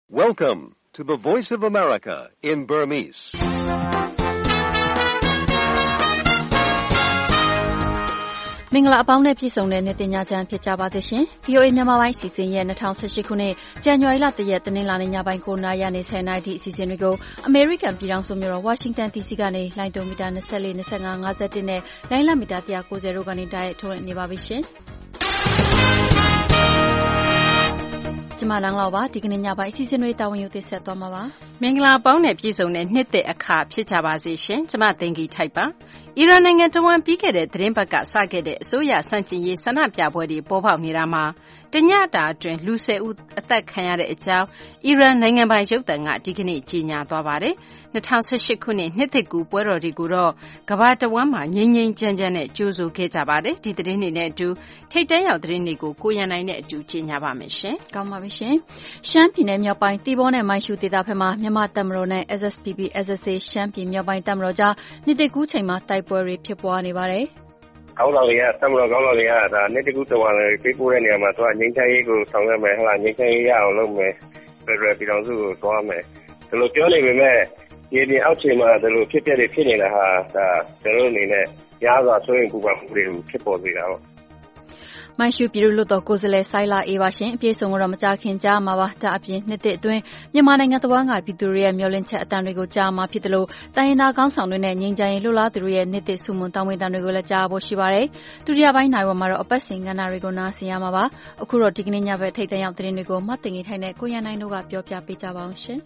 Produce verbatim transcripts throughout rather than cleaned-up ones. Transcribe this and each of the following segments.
Welcome to the Voice of America in Burmese. ။မင်္ဂလာအပေါင်းနဲ့ပြည့်စုံတဲ့နေ့တင်ညချမ်းဖြစ်ကြပါစေရှင်။ V O A မြန်မာပိုင်းစီစဉ်ရဲ့၂၀၁၈ခုနှစ်ဇန်နဝါရီလတရက်တနင်္လာနေ့ညပိုင်းကိုနာရီနေဆယ်နာရီထိအစီအစဉ်တွေကိုအမေရိကန်ပြည်ထောင်စုမြို့တော်ဝါရှင်တန် ဒီစီ ကနေလိုင်းဒိုမီတာ၂၄ ၂၅ ၅၁နဲ့လိုင်းလမီတာ၁၉၀တို့ကနေတိုက်ရိုက်ထုတ်လွှင့်နေပါပြီရှင်။ကျမနန်းလောက်ပါဒီကနေ့ညပိုင်းအစီအစဉ်တွေတာဝန်ယူသိဆက်သွားမှာပါမင်္ဂလာပေါင်းနဲ့ပြည့်စုံတဲ့နှစ်သက်အခါဖြစ်ကြပါစေရှင်ကျမသိင်္ဂီထိုက်ပါအီရန်နိုင်ငံတဝန်းပြီးခဲ့တဲ့သတင်းပတ်ကစခဲ့တဲ့အစိုးရစန့်ကျင်ရေးဆန္ဒပြပွဲတွေပေါ်ပေါက်နေတာမှာတညတာအတွင်းလူ၁၀ဦးအသက်ခံရတဲ့အကြောင်းအီရန်နိုင်ငံပိုင်ရုပ်သံကဒီကနေ့ကြေညာသွားပါတယ်၂၀၁၈ခုနှစ်နှစ်သစ်ကူပွဲတော်တွေကိုတော့ကမ္ဘာတဝန်းမှာငြိမ်းငြိမ်းချမ်းချမ်းနဲ့ကြိုဆိုခဲ့ကြပါတယ်ဒီသတင်းတွေနဲ့အတူထိတ်တန့်ရောက်သတင်းတွေကိုကိုရန်နိုင်နဲ့အတူကြေညာပါမယ်ရှင်ကောင်းပါပြီရှင်ရှမ်းပြည်နယ်မြောက်ပိုင်းတီဘောနဲ့မိုင်းရှူဒေသဘက်မှာမြန်မာတပ်မတော်နဲ့ S S P P S S A ရှမ်းပြည်မြောက်ပိုင်းတပ်မတော်ကြားနှစ်သစ်ကူးချိန်မှာတိုက်ပွဲတွေဖြစ်ပွားနေပါတယ်ကောင်းတော်တွေကတပ်မတော်ကောင်းတော်တွေကဒါနှစ်တကူတဝန်တွေပြေးပို့တဲ့နေရာမှာသူကငင်းချိုင်းရေးကိုဆောင်ရွက်မယ်ဟလာငင်းချိုင်းရေးရအောင်လုပ်မယ်ဖက်ဒရယ်ပြည်ထောင်စုကိုသွားမယ်ဒီလိုပြောနေပေမဲ့ဒီပြင်အောက်ခြေမှာဒီလိုဖြစ်ပျက်တွေဖြစ်နေတာဟာဒါကျွန်တော်အနေနဲ့ရားစွာဆိုရင်ပူပန်မှုတွေကိုဖြစ်ပေါ်စေတာပေါ့မိုင်းရှူပြည်သူ့လွှတ်တော်ကိုယ်စားလှယ်ဆိုင်လာအေးပါရှင်အပြည့်စုံတော့မကြခင်ကြားမှာပါဒါအပြင်နှစ်သစ်အတွင်းမြန်မာနိုင်ငံသဝန်းကပြည်သူတွေရဲ့မျှော်လင့်ချက်အတန်တွေကိုကြားမှာဖြစ်တယ်လို့တိုင်းရင်းသားခေါင်းဆောင်တွေနဲ့ငြိမ်းချမ်းရေးလှုပ်ရှားသူတွေရဲ့နှစ်သစ်ဆုမွန်တောင်းပန်တန်တွေကိုလည်းကြားဖို့ရှိပါတယ်ဒုတိယပိုင်းနိုင်ဝမှာတော့အပတ်စဉ်ကဏ္ဍတွေကိုနားဆင်ရမှာပါအခုတော့ဒီကနေ့ညဘက်ထိတ်တန့်ရောက်သတင်းတွေကိုမှတ်တင်နေထိုင်တဲ့ကိုရန်နိုင်တို့ကပြောပြပေးကြပါအောင်ရှင်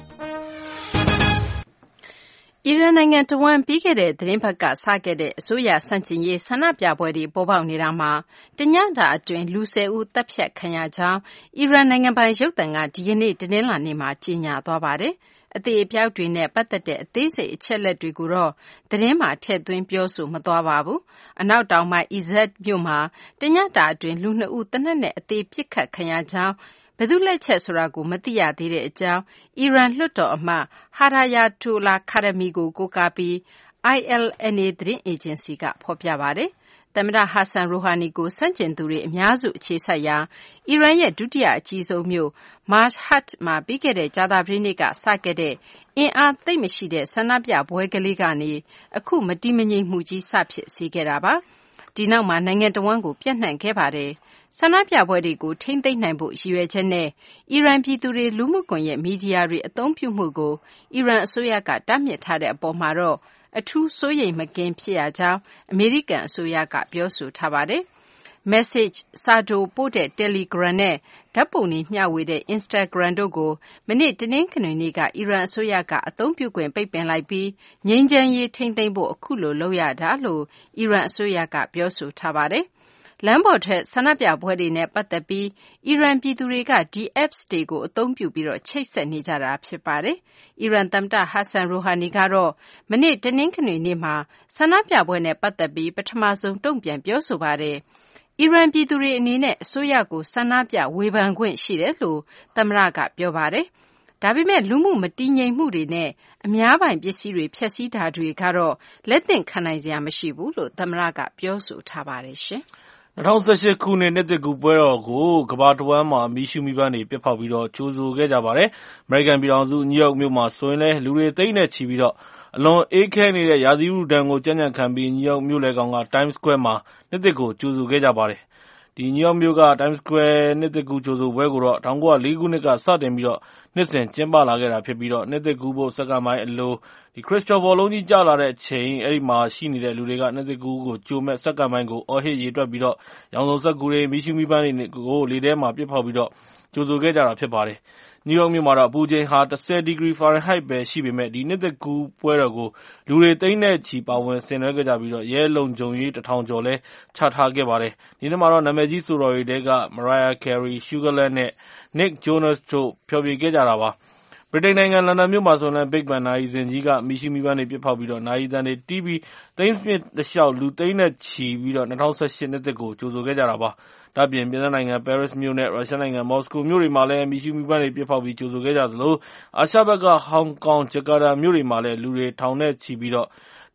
အီရန်နိုင်ငံတဝန်းပြီးခဲ့တဲ့သတင်းပတ်ကစခဲ့တဲ့အစိုးရဆန့်ကျင်ရေးဆန္ဒပြပွဲတွေပေါ်ပေါက်နေတာမှာတညတာအတွင်းလူ၁၀ဦးတပ်ဖြတ်ခံရကြောင်းအီရန်နိုင်ငံပိုင်ရုပ်သံကဒီကနေ့တနင်္လာနေ့မှာကြေညာသွားပါတယ်။အသေးအပြောက်တွေနဲ့ပတ်သက်တဲ့အသေးစိတ်အချက်အလက်တွေကိုတော့သတင်းမှာထည့်သွင်းပြောဆိုမသွားပါဘူး။အနောက်တောင်ပိုင်းအီဇက်မြို့မှာတညတာအတွင်းလူ၂ဦးသေနတ်နဲ့အသေးပစ်ခတ်ခံရကြောင်းဘယ်သူလက်ချက်ဆိုတာကိုမသိရသေးတဲ့အကြောင်းအီရန်လွှတ်တော်အမတ်ဟာရာယာတိုလာခါရမီကိုကိုးကားပြီး I L N A သတင်းအေဂျင်စီကဖော်ပြပါတယ်။သမ္မတဟာဆန်ရိုဟာနီကိုဆန့်ကျင်သူတွေအများစုအခြေစိုက်ရာအီရန်ရဲ့ဒုတိယအကြီးဆုံးမြို့မာရှ်ဟတ်မှာပြီးခဲ့တဲ့ကြာသပတေးနေ့ကစခဲ့တဲ့အင်အားသိပ်မရှိတဲ့ဆန္ဒပြပွဲကလေးကနေအခုမတည်မငြိမ်မှုကြီးစဖြစ်စေခဲ့တာပါ။ဒီနောက်မှာနိုင်ငံတဝန်းကိုပြန့်နှံ့ခဲ့ပါတယ်။ဆန္ဒပြပွဲတွေကိုထိန်းသိမ်းနိုင်ဖို့ရည်ရွယ်ချက်နဲ့အီရန်ပြည်သူတွေလူမှုကွန်ရက်မီဒီယာတွေအသုံးပြုမှုကိုအီရန်အစိုးရကတားမြစ်ထားတဲ့အပေါ်မှာတော့အထူးစိုးရိမ်မကင်းဖြစ်ရကြောင်းအမေရိကန်အစိုးရကပြောဆိုထားပါတယ်။ Message စာတိုပို့တဲ့ Telegram နဲ့ဓာတ်ပုံတွေမျှဝေတဲ့ Instagram တို့ကိုမနေ့တနင်္ဂနွေနေ့ကအီရန်အစိုးရကအသုံးပြုခွင့်ပိတ်ပင်လိုက်ပြီးငြိမ်းချမ်းရေးထိန်းသိမ်းဖို့အခုလိုလုပ်ရတာလို့အီရန်အစိုးရကပြောဆိုထားပါတယ်။လမ်းပေါ်ထွက်ဆန္ဒပြပွဲတွေနဲ့ပတ်သက်ပြီးအီရန်ပြည်သူတွေကဒီ apps တွေကိုအသုံးပြုပြီးတော့ချိတ်ဆက်နေကြတာဖြစ်ပါတယ်။အီရန်သမ္မတဟာဆန်ရိုဟာနီကတော့မနေ့တနင်္ဂနွေနေ့မှာဆန္ဒပြပွဲနဲ့ပတ်သက်ပြီးပထမဆုံးတုံ့ပြန်ပြောဆိုပါတယ်။အီရန်ပြည်သူတွေအနေနဲ့အစိုးရကိုဆန္ဒပြဝေဖန်ခွင့်ရှိတယ်လို့သမ္မတကပြောပါတယ်။ဒါပေမဲ့လူမှုမတည်ငြိမ်မှုတွေနဲ့အများပိုင်ပစ္စည်းတွေဖျက်ဆီးတာတွေကတော့လက်သင့်ခံနိုင်စရာမရှိဘူးလို့သမ္မတကပြောဆိုထားပါတယ်ရှင်။၂၀၁၈ခုနှစ်နှစ်သစ်ကူးပွဲတော်ကိုကမ္ဘာတဝန်းမှာမီးရှူးမီးပန်းတွေပစ်ဖောက်ပြီးတော့ကြိုဆိုခဲ့ကြပါတယ်။အမေရိကန်ပြည်ထောင်စုနယူးယောက်မြို့မှာဆိုရင်လည်းလူတွေသိန်းနဲ့ချီပြီးတော့အလွန်အေးခဲနေတဲ့ရာသီဥတုဒဏ်ကိုကြံ့ကြံ့ခံပြီးနယူးယောက်မြို့လယ်ကောင်က Times Square မှာနှစ်သစ်ကိုကြိုဆိုခဲ့ကြပါတယ်။ဒီနယူးယောက်မြို့က Times Square နှစ်သစ်ကူးကြိုဆိုပွဲကိုတော့၁၉၀၄ခုနှစ်ကစတင်ပြီးတော့နှစ်စဉ်ကျင်းပလာခဲ့တာဖြစ်ပြီးတော့နှစ်သစ်ကူးဖို့စက္ကန့်ပိုင်းအလိုဒီခရစ္စတော်ဘောလုံးကြီးကျလာတဲ့အချိန်အဲ့ဒီမှာရှိနေတဲ့လူတွေကနှစ်သစ်ကူးကိုကြိုမဲ့စက္ကန့်ပိုင်းကိုအော်ဟစ်ရေတွက်ပြီးတော့ရောင်စုံစက္ကူတွေမီးရှူးမီးပန်းတွေကိုလေထဲမှာပစ်ဖောက်ပြီးတော့ကြိုဆိုခဲ့ကြတာဖြစ်ပါတယ်။နယူးယောက်မြို့မှာတော့အပူချိန်ဟာ၁၀ဒီဂရီဖာရင်ဟိုက်ပဲရှိပေမဲ့ဒီနှစ်သစ်ကူးပွဲတော်ကိုလူတွေသိန်းနဲ့ချီပါဝင်ဆင်နွှဲခဲ့ကြပြီးတော့ရဲလုံခြုံရေးတစ်ထောင်ကျော်လဲချထားခဲ့ပါတယ်။ဒီနေ့မှာတော့နာမည်ကြီးဆိုတော်တွေတဲက Mariah Carey, Sugarland နဲ့ Nick Jonas တို့ဖျော်ဖြေခဲ့ကြတာပါ။ဗြိတိန်နိုင်ငံလန်ဒန်မြို့မှာဆိုရင် Big Ben နာရီစင်ကြီးကမီးရှူးမီးပန်းတွေပစ်ဖောက်ပြီးတော့နာရီသံတွေတီးပြီးသိန်းစနစ်တလျှောက်လူသိန်းနဲ့ချီပြီးတော့၂၀၁၈နှစ်သစ်ကိုကြိုဆိုခဲ့ကြတာပါ။ဒါ့အပြင်ပြင်သစ်နိုင်ငံပဲရစ်မြို့နဲ့ရုရှားနိုင်ငံမော်စကိုမြို့တွေမှာလည်းမီးရှူးမီးပန်းတွေပစ်ဖောက်ပြီးကြိုဆိုခဲ့ကြသလိုအာရှဘက်ကဟောင်ကောင်ဂျကာတာမြို့တွေမှာလည်းလူတွေထောင်နဲ့ချီပြီးတော့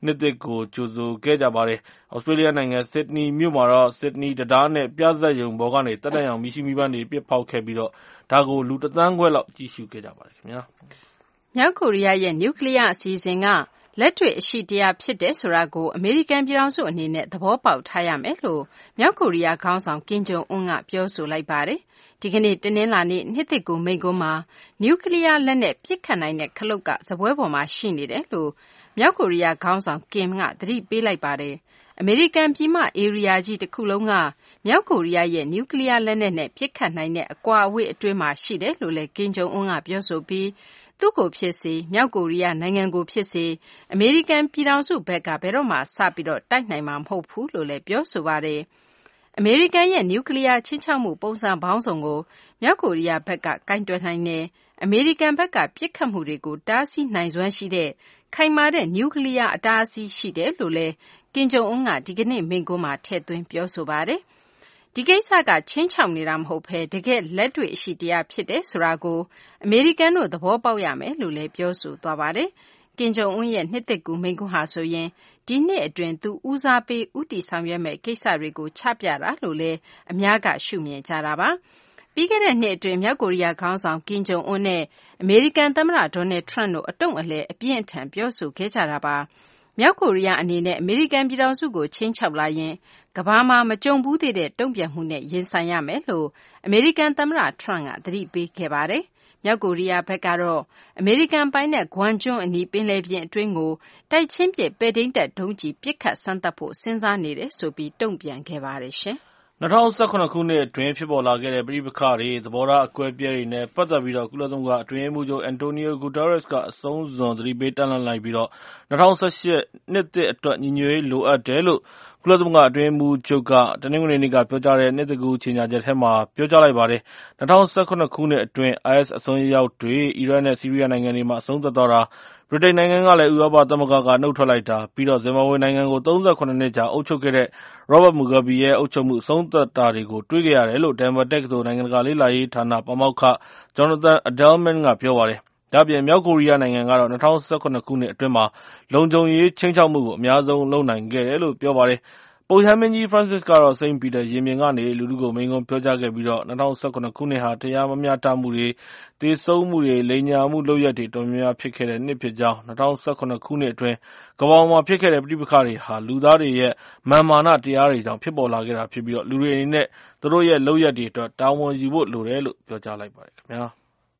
နှစ်သစ်ကိုကြိုဆိုခဲ့ကြပါတယ်။ ဩစတြေးလျနိုင်ငံဆစ်ဒနီမြို့မှာတော့ဆစ်ဒနီတံတားနဲ့ပြဇာတ်ရုံပေါ်ကနေသက်တမ်းရောင်မီးရှူးမီးပန်းတွေပစ်ဖောက်ခဲ့ပြီးတော့ဒါကိုလူတစ်သန်းခွဲလောက်ကြည့်ရှုခဲ့ကြပါတယ်ခင်ဗျာ။မြောက်ကိုရီးယားရဲ့နျူကလ িয়ার အစီအစဉ်ကလက်တွေ့အရှိတရားဖြစ်တယ်ဆိုတာကိုအမေရိကန်ပြည်ထောင်စုအနေနဲ့သဘောပေါက်ထားရမယ်လို့မြောက်ကိုရီးယားခေါင်းဆောင်ကင်ဂျုံအွန်းကပြောဆိုလိုက်ပါတယ်။ဒီကနေ့တနင်္လာနေ့နှစ်သစ်ကူမိန့်ခွန်းမှာနျူကလ িয়ার လက်နဲ့ပစ်ခတ်နိုင်တဲ့ခလုတ်ကစားပွဲပေါ်မှာရှိနေတယ်လို့မြောက်ကိုရီးယားခေါင်းဆောင်ကင်ကသတိပေးလိုက်ပါတယ်။အမေရိကန်ပြည်မဧရိယာကြီးတစ်ခုလုံးကမြောက်ကိုရီးယားရဲ့နျူကလ িয়ার လက်နက်နဲ့ပစ်ခတ်နိုင်တဲ့အကွာအဝေးအတွင်းမှာရှိတယ်လို့လည်းကင်ဂျုံအွန်းကပြောဆိုပြီးသူ့ကိုဖြစ်စေမြောက်ကိုရီးယားနိုင်ငံကိုဖြစ်စေအမေရိကန်ပြည်ထောင်စုဘက်ကဘယ်တော့မှစပြီးတော့တိုက်နိုင်မှာမဟုတ်ဘူးလို့လည်းပြောဆိုပါတယ်။အမေရိကန်ရဲ့နျူကလ িয়ার ချင်းချောက်မှုပုံစံပေါင်းစုံကိုမြောက်ကိုရီးယားဘက်ကကင်တွယ်နိုင်တယ်။အမေရိကန်ဘက်ကပစ်ခတ်မှုတွေကိုတားဆီးနိုင်စွမ်းရှိတဲ့ခိုင်မာတဲ့နျူကလ িয়ার အတားအဆီးရှိတယ်လို့လည်းကင်ဂျုံအွန်းကဒီကနေ့မိန့်ခွန်းမှာထည့်သွင်းပြောဆိုပါတယ်။ဒီကိစ္စကချင်းချောက်နေတာမဟုတ်ဘဲတကယ်လက်တွေ့အရှိတရားဖြစ်တယ်ဆိုတာကိုအမေရိကန်တို့သဘောပေါက်ရမယ်လို့လည်းပြောဆိုသွားပါတယ်။ကင်ဂျုံအွန်းရဲ့နှစ်သစ်ကူမိန့်ခွန်းဟာဆိုရင်ဒီနှစ်အတွင်းသူဦးစားပေးဦးတည်ဆောင်ရွက်မဲ့ကိစ္စတွေကိုချပြတာလို့လည်းအများကရှုမြင်ကြတာပါ။ပြီးခဲ့တဲ့နှစ်အတွင်းမြောက်ကိုရီးယားခေါင်းဆောင်ကင်ဂျုံအွန်းနဲ့အမေရိကန်သမ္မတဒေါ်နယ်ထရန့်တို့အတုံးအလဲအပြင်းအထန်ပြောဆိုခဲ့ကြတာပါ။မြောက်ကိုရီးယားအနေနဲ့အမေရိကန်ပြည်ထောင်စုကိုချင်းချောက်လာရင်ကမ္ဘာမှာမကြုံဘူးသေးတဲ့တုံ့ပြန်မှုနဲ့ရင်ဆိုင်ရမယ်လို့အမေရိကန်သမ္မတထရန့်ကသတိပေးခဲ့ပါတယ်။မြောက်ကိုရီးယားဘက်ကတော့အမေရိကန်ပိုင်တဲ့ဂွမ်ကျွန်းအနီးပင်လယ်ပြင်အတွင်းကိုတိုက်ချင်းပစ်ပဲ့ထိန်းတပ်ဒုံးကျည်ပစ်ခတ်စမ်းသပ်ဖို့စဉ်းစားနေတယ်ဆိုပြီးတုံ့ပြန်ခဲ့ပါတယ်ရှင်။၂၀၁၇ခုနှစ်အတွင်းဖြစ်ပေါ်လာခဲ့တဲ့ပဋိပက္ခတွေသဘောထားအကွဲပြဲတွေနဲ့ပတ်သက်ပြီးတော့ကုလသမဂ္ဂအတွင်းရေးမှူးချုပ်အန်တိုနီယိုဂူတာရက်စ်ကအဆုံးစွန်သတိပေးတမ်းလှမ်းလိုက်ပြီးတော့၂၀၁၈နှစ်သစ်အတွက်ညီညွတ်ရေးလိုအပ်တယ်လို့ကုလသမဂ္ဂအတွင်းရေးမှူးချုပ်ကတနင်္ဂနွေနေ့ကပြောကြားတဲ့နှစ်သစ်ကူးကြေညာချက်ထဲမှာပြောကြားလိုက်ပါတယ်။၂၀၁၇ခုနှစ်အတွင်း အိုင်အက်စ်အစွန်းရောက်တွေအီရတ်နဲ့ဆီးရီးယားနိုင်ငံတွေမှာအဆုံးသတ်သွားတာဗြိတိန်နိုင်ငံကလည်းဥရောပသမဂ္ဂကနှုတ်ထွက်လိုက်တာပြီးတော့ဇင်ဘာဘွေနိုင်ငံကိုသုံးဆယ်ခုနှစ်နှစ်ကြာအုပ်ချုပ်ခဲ့တဲ့ Robert Mugabe ရဲ့အုပ်ချုပ်မှုအဆုံးသတ်တာတွေကိုတွေ့ခဲ့ရတယ်လို့ Denver တက္ကသိုလ်နိုင်ငံတကာလေ့လာရေးဌာနပါမောက္ခ Jonathan Edelman ကပြောပါတယ်။ဒါ့အပြင်မြောက်ကိုရီးယားနိုင်ငံကတော့၂၀၁၇ခုနှစ်အတွင်းမှာလုံခြုံရေးခြိမ်းခြောက်မှုကိုအများဆုံးလုပ်နိုင်ခဲ့တယ်လို့ပြောပါတယ်။ပုပ်ရဟန်းမင်းကြီး Francis ကတော့စိန့်ပီတာရင်ပြင်ကနေလူထုကိုမိန့်ခွန်းပြောကြားခဲ့ပြီးတော့၂၀၁၇ခုနှစ်ဟာတရားမမျှတမှုတွေသေဆုံးမှုတွေလိမ်ညာမှုလုပ်ရပ်တွေတော်များများဖြစ်ခဲ့တဲ့နှစ်ဖြစ်ကြောင်း၂၀၁၇ခုနှစ်အတွင်းကမ္ဘာပေါ်မှာဖြစ်ခဲ့တဲ့ပဋိပက္ခတွေဟာလူသားတွေရဲ့မာန်မာနတရားတွေကြောင့်ဖြစ်ပေါ်လာခဲ့တာဖြစ်ပြီးတော့လူတွေအနေနဲ့သူတို့ရဲ့လုပ်ရပ်တွေအတွက်တာဝန်ယူဖို့လိုတယ်လို့ပြောကြားလိုက်ပါတယ်ခင်ဗျာ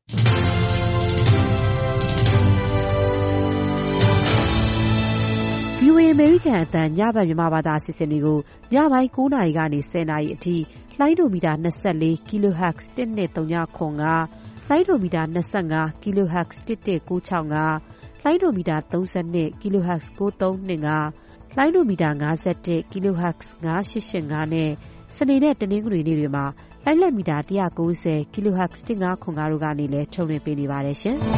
ဗီအိုအေ အမေရိကန်အသံညဘက်မြန်မာဘာသာအစီအစဉ်တွေကိုညပိုင်းကိုးနာရီကနေဆယ်နာရီအထိလိုင်းဒိုမီတာ၂၄ kilohertz တစ်နှစ်သုံးညခွန်ကလိုင်းဒိုမီတာ၂၅ kilohertz တစ်တစ်ကိုးချောင်းကလိုင်းဒိုမီတာ၃၂ kilohertz ကိုးသုံးနှစ်ကလိုင်းဒိုမီတာ၅၁ kilohertz ၅၈၈၅နဲ့စနေနဲ့တနင်္ဂနွေနေ့တွေမှာလိုင်းလက်မီတာ၁၉၀ kilohertz တစ်ငါးခွန်တို့ကနေလည်းထုတ်လွှင့်ပေးနေပါတယ်ရှင်။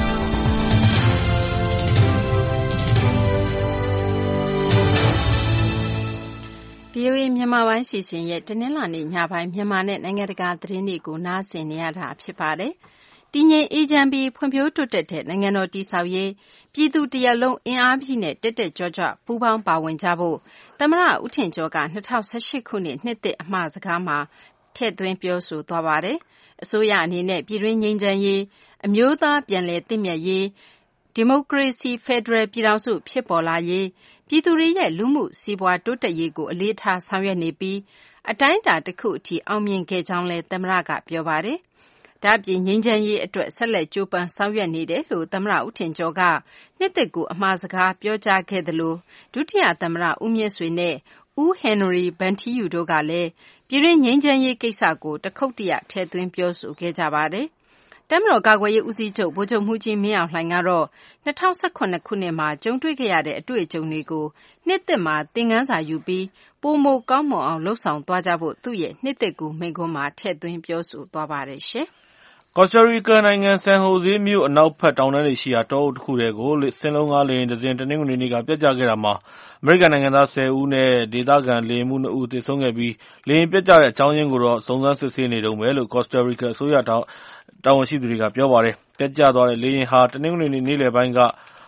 ဗီအိုအေမြန်မာပိုင်းစီစဉ်ရဲ့တနင်္လာနေ့ညပိုင်းမြန်မာနဲ့နိုင်ငံတကာသတင်းတွေကိုနားဆင်နေရတာဖြစ်ပါတယ်။တည်ငြိမ်အေးချမ်းပြီးဖွံ့ဖြိုးတိုးတက်တဲ့နိုင်ငံတော်တည်ဆောက်ရေးပြည်သူတရက်လုံးအင်အားကြီးနဲ့တက်တက်ကြွကြွပူးပေါင်းပါဝင်ကြဖို့သမ္မတဦးထင်ကျော်က၂၀၁၈ခုနှစ်နှစ်သစ်အမှာစကားမှာထည့်သွင်းပြောဆိုသွားပါတယ်။အစိုးရအနေနဲ့ပြည်တွင်းငြိမ်းချမ်းရေးအမျိုးသားပြန်လည်သင့်မြတ်ရေးဒီမိုကရေစီဖက်ဒရယ်ပြည်ထောင်စုဖြစ်ပေါ်လာရေးပြည်သူတွေရဲ့လူမှုစီးပွားတိုးတက်ရေးကိုအလေးထားဆောင်ရွက်နေပြီးအတိုင်းအတာတစ်ခုအထိအောင်မြင်ခဲ့ကြောင်းလည်းသမ္မတကပြောပါတယ်။ဒါ့အပြင်ငြိမ်းချမ်းရေးအတွက်ဆက်လက်ကြိုးပမ်းဆောင်ရွက်နေတယ်လို့သမ္မတဦးထင်ကျော်ကနှစ်သစ်ကူအမှာစကားပြောကြားခဲ့သလိုဒုတိယသမ္မတဦးမြင့်ဆွေနဲ့ဦးဟင်နရီဗန်ထီယူတို့ကလည်းပြည်တွင်းငြိမ်းချမ်းရေးကိစ္စကိုတခုတ်တရထည့်သွင်းပြောဆိုခဲ့ကြပါတယ်။တပ်မတော်ကာကွယ်ရေးဦးစီးချုပ်ဗိုလ်ချုပ်မှူးကြီးမင်းအောင်လှိုင်ကတော့၂၀၁၇ခုနှစ်မှာကြုံတွေ့ခဲ့ရတဲ့အတွေ့အကြုံတွေကိုနှစ်သစ်မှာသင်ခန်းစာယူပြီးပိုမိုကောင်းမွန်အောင်လှုပ်ဆောင်သွားကြဖို့သူ့ရဲ့နှစ်သစ်ကူမိန့်ခွန်းမှာထည့်သွင်းပြောဆိုသွားပါတယ်ရှင်။ကော်စတာရီကာနိုင်ငံဆန်ဟိုဇေးမြို့အနောက်ဘက်တောင်တန်းတွေရှိရာတောအုပ်တစ်ခုထဲကိုစင်းလုံးကားလေယာဉ်တစ်စင်းတနင်္ဂနွေနေ့ကပျက်ကျခဲ့တာမှာအမေရိကန်နိုင်ငံသားဆယ်ဦးနဲ့ဒေသခံလေယာဉ်မှူးနှစ်ဦးသေဆုံးခဲ့ပြီးလေယာဉ်ပျက်ကျတဲ့အကြောင်းရင်းကိုတော့စုံစမ်းစစ်ဆေးနေတုန်းပဲလို့ကော်စတာရီကာအစိုးရတာဝန်ရှိသူတွေကပြောပါတယ်။ပျက်ကျသွားတဲ့လေယာဉ်ဟာတနင်္ဂနွေနေ့နေ့လယ်ပိုင်းက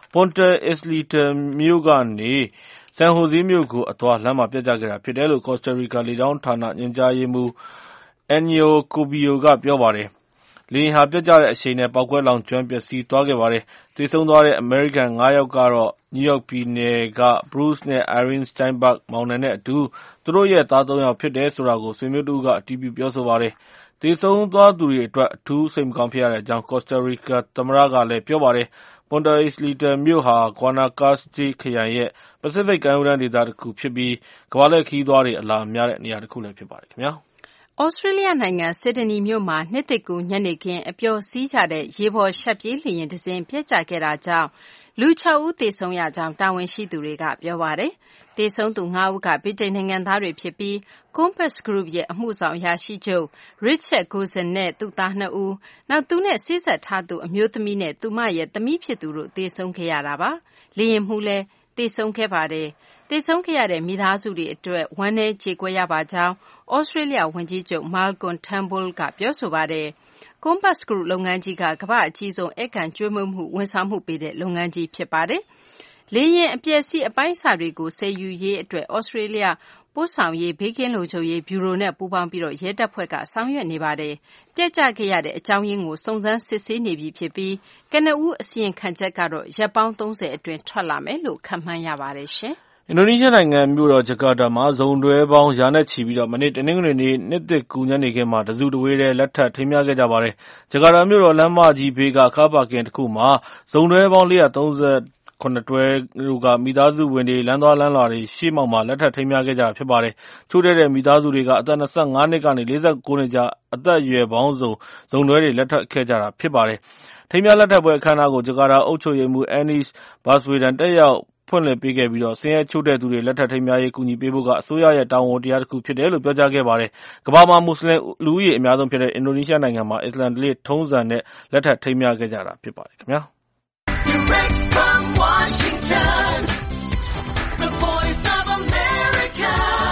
Ponta Isleta မြို့ကနေဆန်ဟိုဇေးမြို့ကိုအသွားလမ်းမှာပြတ်ကျခဲ့တာဖြစ်တယ်လို့ ကော်စတာရီကာလေကြောင်းဌာနညွှန်ကြားရေးမှူး Enio Cubio ကပြောပါတယ်။လေယာဉ်ဟာပြတ်ကျတဲ့အရှိန်နဲ့ပေါက်ကွဲလောင်ကျွမ်းပျက်စီးသွားခဲ့ပါတယ်။သေဆုံးသွားတဲ့အမေရိကန်ငါးယောက်ကတော့နယူးယောက်ပြည်နယ်က Bruce နဲ့ Irene Steinberg မောင်နှံနဲ့အတူသူတို့ရဲ့သားသုံးယောက်ဖြစ်တယ်ဆိုတာကိုဆွေမျိုးတဦးကအတည်ပြုပြောဆိုပါတယ်။သေဆုံးသွားသူတွေအတွက်အထူးစိတ်မကောင်းဖြစ်ရတဲ့အကြောင်းကော်စတာရီကာသမ္မတကလည်းပြောပါတယ်။ Ponta Isleta မြို့ဟာ Guanacaste ခရိုင်ရဲ့ပစိဖိတ်ကမ်းရိုးတန်းဒေသတစ်ခုဖြစ်ပြီးကမ္ဘာလှည့်ခရီးသွားတွေအလာများတဲ့နေရာတစ်ခုလည်းဖြစ်ပါတယ်ခင်ဗျာ။ဩစတြေးလျနိုင်ငံစစ်ဒနီမြို့မှာနှစ်သစ်ကူးညနေခင်းအပျော်စီးကြတဲ့ရေပေါ်ရှပ်ပြေးလေယာဉ်တစ်စင်းပျက်ကျခဲ့တာကြောင့်လူခြောက်ဦးသေဆုံးရကြောင်းတာဝန်ရှိသူတွေကပြောပါတယ်။သေဆုံးသူငါးဦးကဗြိတိန်နိုင်ငံသားတွေဖြစ်ပြီး Compass Group ရဲ့အမှုဆောင်အရာရှိချုပ် Richard Gozin နဲ့သူ့သားနှစ်ဦးနောက်သူနဲ့ဆေးဆက်ထားသူအမျိုးသမီးနဲ့သူမရဲ့သမီးဖြစ်သူတို့သေဆုံးခဲ့ရတာပါ။လေယာဉ်မှူးလည်းသေဆုံးခဲ့ပါတယ်။သေဆုံးခဲ့ရတဲ့မိသားစုတွေအတွက်ဝမ်းနည်းကြေကွဲရပါကြောင်းဩစတြေးလျဝန်ကြီးချုပ် Malcolm Turnbull ကပြောဆိုပါတယ်။ Compass Group လုပ်ငန်းကြီးကကမ္ဘာ့အကြီးဆုံးဧည့်ခံကျွေးမွေးမှုဝန်ဆောင်မှုပေးတဲ့လုပ်ငန်းကြီးဖြစ်ပါတယ်။လေယာဉ်အပျက်စီးအပိုင်းအစတွေကိုဆယ်ယူရေးအတွက်ဩစတြေးလျပို့ဆောင်ရေးဘေးကင်းလုံခြုံရေးဗျူရိုနဲ့ပူးပေါင်းပြီးရဲတပ်ဖွဲ့ကဆောင်ရွက်နေပါတယ်။ပြတ်ကျခဲ့ရတဲ့အကြောင်းရင်းကိုစုံစမ်းစစ်ဆေးနေပြီဖြစ်ပြီးကနဦးအစီရင်ခံချက်ကတော့ရက်ပေါင်းသုံးဆယ်အတွင်းထွက်လာမယ်လို့ခန့်မှန်းရပါတယ်ရှင်။အင်ဒိုနီးရှားနိုင်ငံမြို့တော်ဂျကာတာမှာဇုံတွဲပေါင်းရာနဲ့ချီပြီးမနေ့တနင်္ဂနွေနေ့နှစ်သစ်ကူးညနေခင်းမှာတစုတဝေးတည်းလက်ထပ်ထိမ်းမြားခဲ့ကြပါတယ်။ဂျကာတာမြို့တော်လမ်းမကြီးဘေးကကားပါကင်တစ်ခုမှာဇုံတွဲပေါင်းလေးရာသုံးဆယ်ခုနှစ်တွဲတို့ကမိသားစုဝင်တွေလမ်းသွားလမ်းလာတွေရှေ့မှောက်မှာလက်ထပ်ထိမ်းမြားခဲ့ကြတာဖြစ်ပါတယ်။ချို့တဲ့တဲ့မိသားစုတွေကအသက်၂၅နှစ်ကနေ၄၉နှစ်ကြားအသက်အရွယ်ပေါင်းစုံဇုံတွဲတွေလက်ထပ်ခဲ့ကြတာဖြစ်ပါတယ်။ထိမ်းမြားလက်ထပ်ပွဲအခမ်းအနားကိုဂျကာတာအုပ်ချုပ်ရေးမှူး Anies Baswedan တက်ရောက်ဖွင့်လှစ်ပေးခဲ့ပြီးဆင်းရဲချို့တဲ့သူတွေလက်ထပ်ထိမ်းမြားရေးကူညီပေးဖို့ကအစိုးရရဲ့တာဝန်တရားတစ်ခုဖြစ်တယ်လို့ပြောကြားခဲ့ပါတယ်။ကမ္ဘာမှာမွတ်စလင်လူဦးရေအများဆုံးဖြစ်တဲ့အင်ဒိုနီးရှားနိုင်ငံမှာအစ္စလာမ်ဓလေ့ထုံးစံနဲ့လက်ထပ်ထိမ်းမြားခဲ့ကြတာဖြစ်ပါတယ်ခင်ဗျာ။ Direct from Washington, the voice of America,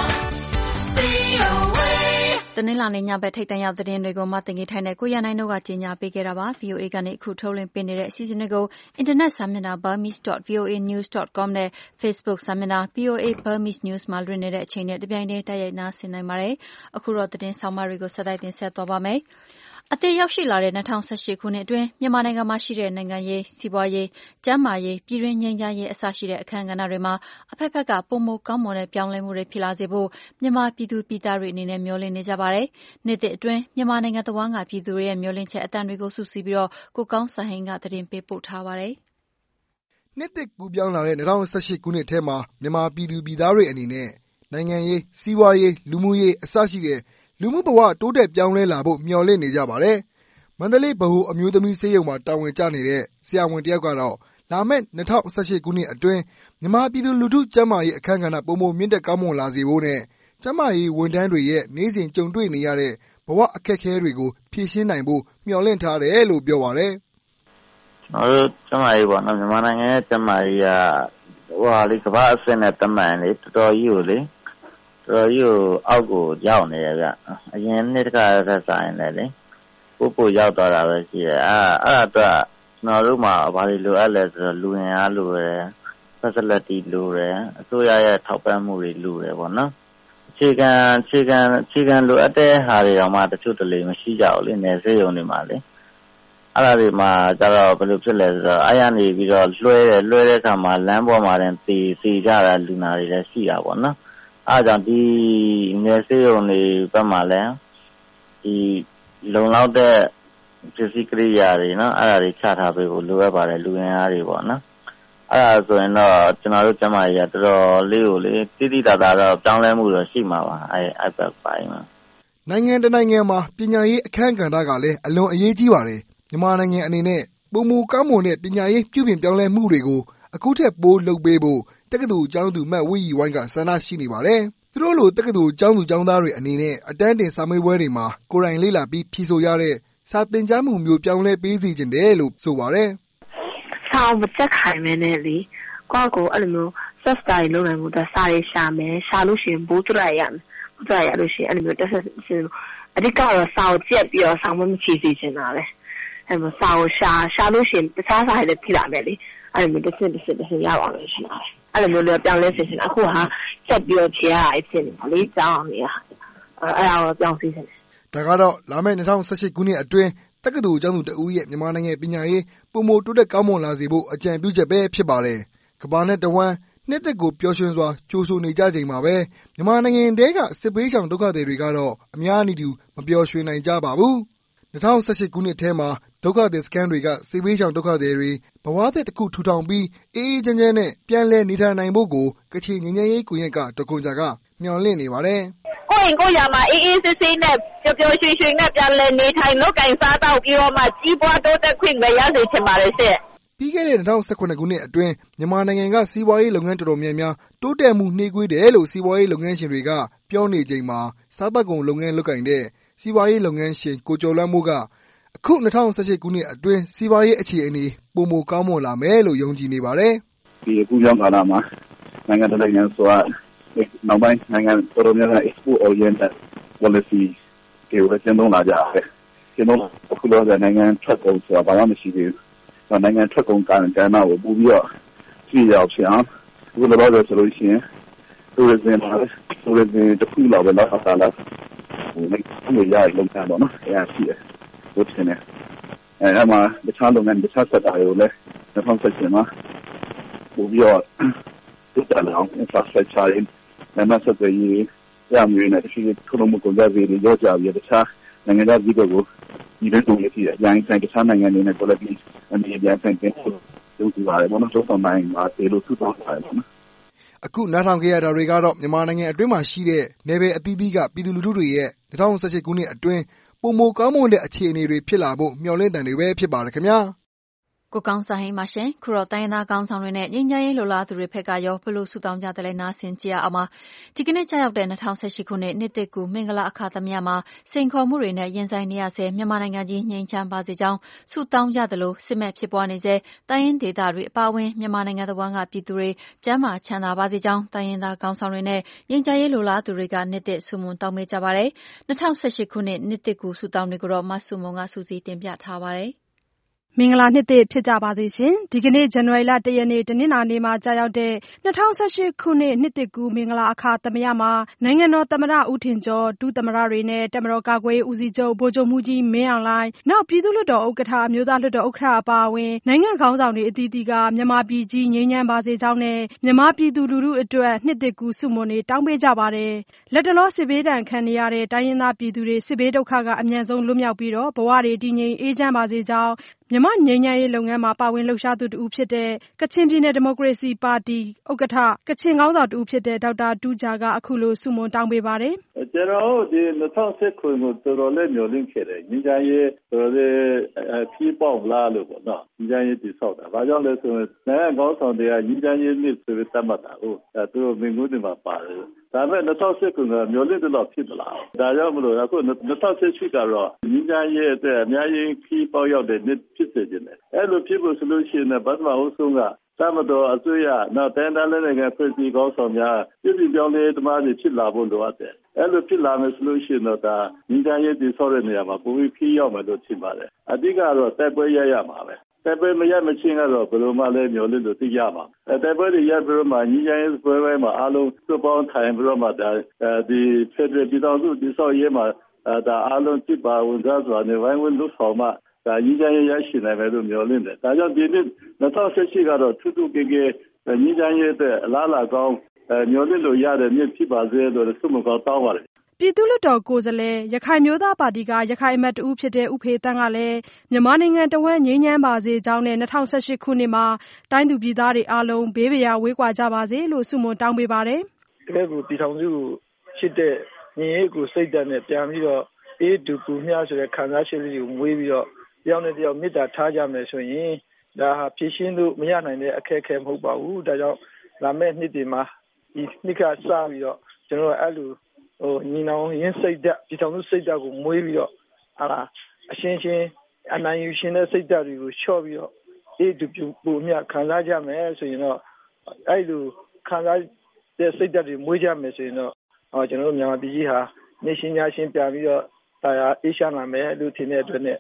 တနင်္လာနေ့ညဘက်ထိပ်တန်းရောက်သတင်းတွေကိုမတင်ကြီးထိုင်တဲ့ကိုရနိုင်တို့ကကြီးညာပေးခဲ့တာပါ။ ဗွီအိုအေကနေအခုထုတ်လွှင့်ပေးနေတဲ့အစီအစဉ်တွေကိုအင်တာနက်စာမျက်နှာ burmese dot v o a news dot com နဲ့ Facebook စာမျက်နှာ ဗွီအိုအေ Burmese News မှာလွှင့်နေတဲ့အချိန်နဲ့တပြိုင်တည်းတိုက်ရိုက်နားဆင်နိုင်ပါတယ်။အခုတော့သတင်းဆောင်မတွေကိုဆက်တိုက်တင်ဆက်သွားပါမယ်။အသစ်ရောက်ရှိလာတဲ့၂၀၁၈ခုနှစ်အတွင်းမြန်မာနိုင်ငံမှာရှိတဲ့နိုင်ငံရေး၊စီးပွားရေး၊ကျန်းမာရေး၊ပြည်တွင်းငြိမ်းချမ်းရေးအစရှိတဲ့အခန်းကဏ္ဍတွေမှာအဖက်ဖက်ကပိုမိုကောင်းမွန်တဲ့ပြောင်းလဲမှုတွေဖြစ်လာစေဖို့မြန်မာပြည်သူပြည်သားတွေအနေနဲ့မျှော်လင့်နေကြပါတယ်။နှစ်သစ်အတွင်းမြန်မာနိုင်ငံတဝန်းကပြည်သူတွေရဲ့မျှော်လင့်ချက်အသံတွေကိုစုစည်းပြီးကိုကောင်းစံဟိန်းကသတင်းပေးပို့ထားပါတယ်။နှစ်သစ်ကူးပြောင်းလာတဲ့၂၀၁၈ခုနှစ်ထဲမှာမြန်မာပြည်သူပြည်သားတွေအနေနဲ့နိုင်ငံရေး၊စီးပွားရေး၊လူမှုရေးအစရှိတဲ့လူမှုဘဝတိုးတက်ပြောင်းလဲလာဖို့မျှော်လင့်နေကြပါတယ်။မန္တလေးဗဟိုအမျိုးသမီးဆေးရုံမှာတာဝန်ကျနေတဲ့ဆရာဝန်တယောက်ကတော့လာမယ့်၂၀၁၈ခုနှစ်အတွင်းမြန်မာပြည်သူလူထုကျန်းမာရေးအခန်းကဏ္ဍပိုမိုမြင့်တက်ကောင်းမွန်လာစေဖို့နဲ့ကျန်းမာရေးဝန်ထမ်းတွေရဲ့နေ့စဉ်ကြုံတွေ့နေရတဲ့ဘဝအခက်အခဲတွေကိုဖြေရှင်းနိုင်ဖို့မျှော်လင့်ထားတယ်လို့ပြောပါတယ်။ကျွန်တော်တို့ကျန်းမာရေးပေါ့နော်မြန်မာနိုင်ငံရဲ့ကျန်းမာရေးကဟိုဟာလေကမ္ဘာအဆင့်နဲ့တမန်လေတော်တော်ကြီးကိုလေတော်တော်ကြီးကိုအောက်ကိုရောက်နေရဗျ။အရင်နှစ်တခါသက်ဆိုင်နေလေပို့ပို့ရောက်သွားတာပဲရှိတယ်အဲအဲ့ဒါကျွန်တော်တို့မှာဘာတွေလိုအပ်လဲဆိုတော့လူရင်အားလိုတယ် facility လိုတယ်အစိုးရရဲ့ထောက်ပံ့မှုတွေလိုတယ်ပေါ့နော်အခြေခံအခြေခံအခြေခံလိုအပ်တဲ့ဟာတွေတော့မှတချို့တလေမရှိကြဘူးလေနယ်စေရုံတွေမှာလေအဲ့ဒါတွေမှာကျတော့ဘယ်လိုဖြစ်လဲဆိုတော့အဲ့ရနေပြီးတော့လွှဲတယ်လွှဲတဲ့အခါမှာလမ်းပေါ်မှာတင်စီစီကြတာလူနာတွေလည်းရှိတာပေါ့နော်အဲ့ဒါကြောင့်ဒီနယ်စေရုံတွေဘက်မှာလည်းဒီလုံလောက်တဲ့ပစ္စည်းကိရိယာတွေနော်အဲ့ဒါတွေချထားပေးဖို့လိုအပ်ပါတယ်လူရင်းအားတွေပေါ့နော်အဲ့ဒါဆိုရင်တော့ကျွန်တော်တို့ကျမကြီးကတော်တော်လေးကိုလေတိတိတသာတော့ပြောင်းလဲမှုတော့ရှိမှာပါအဲ့အဲ့ဘက်ပိုင်းမှာနိုင်ငံတနိုင်ငံမှာပညာရေးအခန်းကဏ္ဍကလည်းအလွန်အရေးကြီးပါတယ်မြန်မာနိုင်ငံအနေနဲ့ပုံမူကောင်းမွန်တဲ့ပညာရေးပြုပြင်ပြောင်းလဲမှုတွေကိုအခုထက်ပိုလုပ်ပေးဖို့တက္ကသိုလ်ကျောင်းသူမတ်ဝီဝိုင်းကဆန္ဒရှိနေပါတယ်သူတို့လိုတက္ကသိုလ်ကျောင်းသူကျောင်းသားတွေအနေနဲ့အတန်းတင်စာမေးပွဲတွေမှာကိုယ်တိုင်လေ့လာပြီးဖြေဆိုရတဲ့စာသင်ကြားမှုမျိုးပြောင်းလဲပေးစီခြင်းတယ်လို့ဆိုပါတယ်။စာမတက်ခိုင်မဲနဲ့လေကိုယ့်ကိုအဲ့လိုမျိုး ဆက်စတာတွေလုပ်နိုင်မှုတော့စာရေးရှာမယ်ရှာလို့ရှိရင်ဘိုးတရရမယ်ဘိုးတရရလို့ရှိရင်အဲ့လိုမျိုးတက်ဆက်အဓိကတော့စာကိုကြက်ပြီးတော့စာမမချီစီချင်တာပဲအဲ့လိုစာကိုရှာရှာလို့ရှိရင်တခြားစာတွေဖြစ်လာမယ်လေအဲ့လိုတစ်စက်တစ်စက်တစ်စက်ရအောင်လို့ရှိတာအဲ့လိုမျိုးလည်းပြောင်းလဲစစ်စစ်အခုဟာဆက်ပြီးတော့ဖြေရအဖြစ်နေပါလေကြောင်းအောင်နေရအဲ့ဒါကိုပြောင်းစီစစ်တယ်ဒါကတော့လာမယ့်၂၀၁၈ခုနှစ်အတွင်းတက္ကသိုလ်ကျောင်းသူတဦးရဲ့မြန်မာနိုင်ငံပညာရေးပုံမတိုးတက်ကောင်းမွန်လာစေဖို့အကြံပြုချက်ပဲဖြစ်ပါတယ်ကမ္ဘာနဲ့တဝန်းနှစ်သက်ကိုပျော်ရွှင်စွာကြိုဆိုနေကြချိန်မှာပဲမြန်မာနိုင်ငံတဲကစစ်ပေးချောင်ဒုက္ခသည်တွေကတော့အများအတူမပျော်ရွှင်နိုင်ကြပါဘူး၂၀၁၈ခုနှစ်ထဲမှာဒုက္ခသည်စခန်းတွေကစစ်ပေးချောင်ဒုက္ခသည်တွေဘဝသစ်တစ်ခုထူထောင်ပြီးအေးအေးချမ်းချမ်းနဲ့ပြန်လည်နေထိုင်နိုင်ဖို့ကိုကချင်ငြိမ်းချမ်းရေးကွန်ရက်ကဒေါက်ခွန်ဂျာကမျှော်လင့်နေပါတယ်ကိုယ့်ရင်ကိုယ့်ရာမှာအေးအေးဆေးဆေးနဲ့ပျော်ပျော်ရွှင်ရွှင်နဲ့ပြန်လည်နေထိုင်လုပ်ကိုင်စားသောက်ပြီးတော့မှကြီးပွားတိုးတက်ခွင့်ပဲရစေချင်ပါတယ်ရှင့်ပြီးခဲ့တဲ့၂၀၁၇ခုနှစ်အတွင်းမြန်မာနိုင်ငံကစီးပွားရေးလုပ်ငန်းတော်တော်များများတိုးတက်မှုနှေးကွေးတယ်လို့စီးပွားရေးလုပ်ငန်းရှင်တွေကပြောနေချိန်မှာစားသောက်ကုန်လုပ်ငန်းလုပ်ကိုင်တဲ့စီးပွားရေးလုပ်ငန်းရှင်ကိုကျော်လွမ်းမိုးကအခု၂၀၁၈ခုနှစ်အတွင်းစီးပွားရေးအခြေအနေပိုမိုကောင်းမွန်လာမယ်လို့ယုံကြည်နေပါတယ်ဒီအခုရောက်လာတာမှာနိုင်ငံတော်နိုင်ငံဆိုတာနောက်ပိုင်းနိုင်ငံတော်တော်များများ export oriented policy တွေကိုကျင့်သုံးလာကြတယ်ကျင့်သုံးအခုလောကနိုင်ငံထွက်ကုန်ဆိုတာဘာမှမရှိသေးဘူးနိုင်ငံထွက်ကုန်ကဏ္ဍကိုပို့ပြီးတော့ကြည့်ရအောင်ဖြစ်အောင်အခုလောလောဆယ်ဆိုလို့ရှိရင် tourism မှာ tourism တစ်ခုလောက်ပဲလောက်တာလားဟိုလည်းဒီရရလုံးသားတော့နော်အဲအရှိတယ်ဟုတ်တယ်အဲအမှတခြားလုပ်ငန်းတခြားဆက်တာတွေကိုလည်း၂၀၁၈မှာပို့ပြီးတော့တိုးတက်လာအောင် infrastructure တွေနဲ့မှဆက်သွယ်ရေးရမျိုးနဲ့တချို့ထုံးမှုကုန်ကြတွေရောကြပြီးတခြားနိုင်ငံသားပြည်တွေကိုဒီလိုတုံးရည်ရအရင်ဆိုင်တခြားနိုင်ငံတွေနဲ့ quality အနေနဲ့ပြန်ပြန်လုပ်ကြပါတယ်ဘာလို့ဆိုတော့နိုင်မှာတေလို့သူ့တော့ပါတယ်နော်အခုနားထောင်ခဲ့ရတာတွေကတော့မြန်မာနိုင်ငံအတွင်းမှာရှိတဲ့နယ်ပယ်အသီးသီးကပြည်သူလူထုတွေရဲ့၂၀၁၈ခုနှစ်အတွင်းပုံမကောင်းမွန်တဲ့အခြေအနေတွေဖြစ်လာဖို့မျှော်လင့်တန်တွေပဲဖြစ်ပါတယ်ခင်ဗျာကိုကောင်းစာဟိမ်းပါရှင်ခုတော့တိုင်းသားကောင်းဆောင်တွေနဲ့ငြိမ်းချမ်းရေးလိုလားသူတွေဖက်ကရောဘလို့ဆူတောင်းကြတယ်လဲနားဆင်ကြရအောင်ပါဒီကနေ့ကြာရောက်တဲ့၂၀၁၈ခုနှစ်နှစ်သစ်ကူမင်္ဂလာအခါသမယမှာစိန်ခေါ်မှုတွေနဲ့ရင်ဆိုင်နေရဆဲမြန်မာနိုင်ငံကြီးငြိမ်းချမ်းပါစေကြောင်းဆူတောင်းကြတယ်လို့စစ်မဲ့ဖြစ်ပွားနေဆဲတိုင်းရင်းဒေသတွေအပါအဝင်မြန်မာနိုင်ငံသဝန်းကပြည်သူတွေကျန်းမာချမ်းသာပါစေကြောင်းတိုင်းရင်းသားကောင်းဆောင်တွေနဲ့ငြိမ်းချမ်းရေးလိုလားသူတွေကနှစ်သစ်ဆုမွန်တောင်းပေးကြပါတယ်၂၀၁၈ခုနှစ်နှစ်သစ်ကူဆူတောင်းတွေကိုတော့မဆုမွန်ကစူးစီးတင်ပြထားပါတယ်မင်္ဂလာနှစ်သစ်ဖြစ်ကြပါစေရှင်ဒီကနေ့ဇန်နဝါရီလတရက်နေ့တနင်္လာနေ့မှာကြာရောက်တဲ့၂၀၁၈ခုနှစ်နှစ်သစ်ကူးမင်္ဂလာအခါသမယမှာနိုင်ငံတော်သမ္မတဦးထင်ကျော်ဒုသမ္မတတွေနဲ့တပ်မတော်ကာကွယ်ရေးဦးစီးချုပ်ဗိုလ်ချုပ်မှူးကြီးမင်းအောင်လှိုင်နောက်ပြည်သူ့လွှတ်တော်ဥက္ကဋ္ဌအမျိုးသားလွှတ်တော်ဥက္ကဋ္ဌအပါအဝင်နိုင်ငံခေါင်းဆောင်တွေအသီးသီးကမြန်မာပြည်ကြီးငြိမ်းချမ်းပါစေကြောင်းနဲ့မြန်မာပြည်သူလူထုအတွက်နှစ်သစ်ကူးဆုမွန်တွေတောင်းပေးကြပါတယ်လက်တလောစစ်ဘေးဒဏ်ခံနေရတဲ့တိုင်းရင်းသားပြည်သူတွေစစ်ဘေးဒုက္ခကအမြန်ဆုံးလွတ်မြောက်ပြီးတော့ဘဝတွေတည်ငြိမ်အေးချမ်းပါစေကြောင်းမြန်မာငြိမ်းချမ်းရေးလုပ်ငန်းမှာပါဝင်လှုပ်ရှားသူတဦးဖြစ်တဲ့ကချင်ပြည်နယ်ဒီမိုကရေစီပါတီဥက္ကဋ္ဌကချင်ခေါင်းဆောင်တဦးဖြစ်တဲ့ဒေါက်တာတူးဂျာကအခုလိုဆုမွန်တောင်းပေးပါတယ်ကျွန်တော်ဒီ၂၀၁၉ကိုတော်တော်လေးမျှော်လင့်ခဲ့တယ်ငြိမ်းချမ်းရေးတော်တော်လေးဖြည့်ပေါက်လာလို့ပေါ့နော်ငြိမ်းချမ်းရေးတည်ဆောက်တာဘာကြောင့်လဲဆိုရင်နိုင်ငံခေါင်းဆောင်တွေကငြိမ်းချမ်းရေးနှစ်ဆိုပြီးသတ်မှတ်တာဟုတ်အဲသူတို့မင်းကိုဒီမှာပါတယ်ဒါပေမဲ့၂၀၁၉ကမျှော်လင့်တဲ့လောက်ဖြစ်မလားဒါကြောင့်မလို့အခု၂၀၁၈ကတော့ငြိမ်းချမ်းရေးအတွက်အများကြီးဖြည့်ပေါက်ရောက်တဲ့နှစ်ဖြစ်စေခြင်းတယ်အဲ့လိုဖြစ်ဖို့ဆိုလို့ရှိရင်ဗတ်မအုပ်စုကသမတော်အစိုးရနောက်တိုင်းဒေသနိုင်ငံဖွဲ့စည်းကောင်းဆောင်များပြည်ပြည်ပြောင်းလဲတမားတွေဖြစ်လာဖို့လိုအပ်တယ်အဲ့လိုဖြစ်လာမယ်ဆိုလို့ရှိရင်တော့ဒါငြိမ်းချမ်းရေးတည်ဆောက်တဲ့နေရာမှာပုံပြီးဖြည့်ရောက်မယ်လို့ထင်ပါတယ်အဓိကတော့တိုက်ပွဲရရမှာပဲတိုက်ပွဲမရမချင်းကတော့ဘယ်လိုမှလည်းမျှော်လင့်လို့သိရမှာအဲတိုက်ပွဲတွေရပြီးတော့မှညီညာရေးပွဲပွဲမှာအားလုံးစုပေါင်းထိုင်ပြီးတော့မှဒါဒီဖက်ဒရယ်ပြည်တော်စုတည်ဆောက်ရေးမှာဒါအားလုံးပြပါဝင်ကြစွာနဲ့ဝိုင်းဝန်းလုပ်ဆောင်မှဒါညီညာရေးရရှိနိုင်မယ်လို့မျှော်လင့်တယ်ဒါကြောင့်ဒီနှစ်၂၀၁၈ကတော့ထူးထူးကဲကဲညီညာရေးအတွက်အလားအလာကောင်းမျှော်လင့်လို့ရတဲ့နှစ်ဖြစ်ပါစေလို့ဆုမကောင်းတောင်းပါတယ်ပြည်သူ့လွှတ်တော်ကိုယ်စားလှယ်ရခိုင်မျိုးသားပါတီကရခိုင်အမတ်တဦးဖြစ်တဲ့ဦးဖေသန်းကလည်းမြန်မာနိုင်ငံတဝန်းငြိမ်းချမ်းပါစေကြောင်းနဲ့၂၀၁၈ခုနှစ်မှာတိုင်းသူပြည်သားတွေအားလုံးဘေးပရာဝေးကွာကြပါစေလို့ဆုမွန်တောင်းပေးပါတယ်တကယ်ကိုပြည်ထောင်စုကိုချစ်တဲ့ညီရေးကိုစိတ်ဓာတ်နဲ့ပြန်ပြီးတော့အေးတူကူမျှဆိုတဲ့ခံစားချက်လေးကိုမွေးပြီးတော့တယောက်နဲ့တယောက်မေတ္တာထားကြမယ်ဆိုရင်ဒါဟာဖြည့်ရှင်းလို့မရနိုင်တဲ့အခက်အခဲမဟုတ်ပါဘူးဒါကြောင့်လာမယ့်နှစ်ဒီမှာဒီနှစ်ကစပြီးတော့ကျွန်တော်အဲ့လိုဟိုညီနောင်ရင်းစိတ်ဓာတ်ပြည်ထောင်စုစိတ်ဓာတ်ကိုမွေးပြီးတော့ဟာလားအရှင်းရှင်းအနိုင်ယူရှင်တဲ့စိတ်ဓာတ်တွေကိုလျှော့ပြီးတော့အေးတူပြပူမြခံစားကြမယ်ဆိုရင်တော့အဲ့လိုခံစားတဲ့စိတ်ဓာတ်တွေမွေးကြမယ်ဆိုရင်တော့ဟောကျွန်တော်တို့မြန်မာပြည်ကြီးဟာနေရှင်ညာရှင်ပြန်ပြီးတော့တရားအေးရှားလာမယ်လို့ထင်တဲ့အတွက်နဲ့ကျ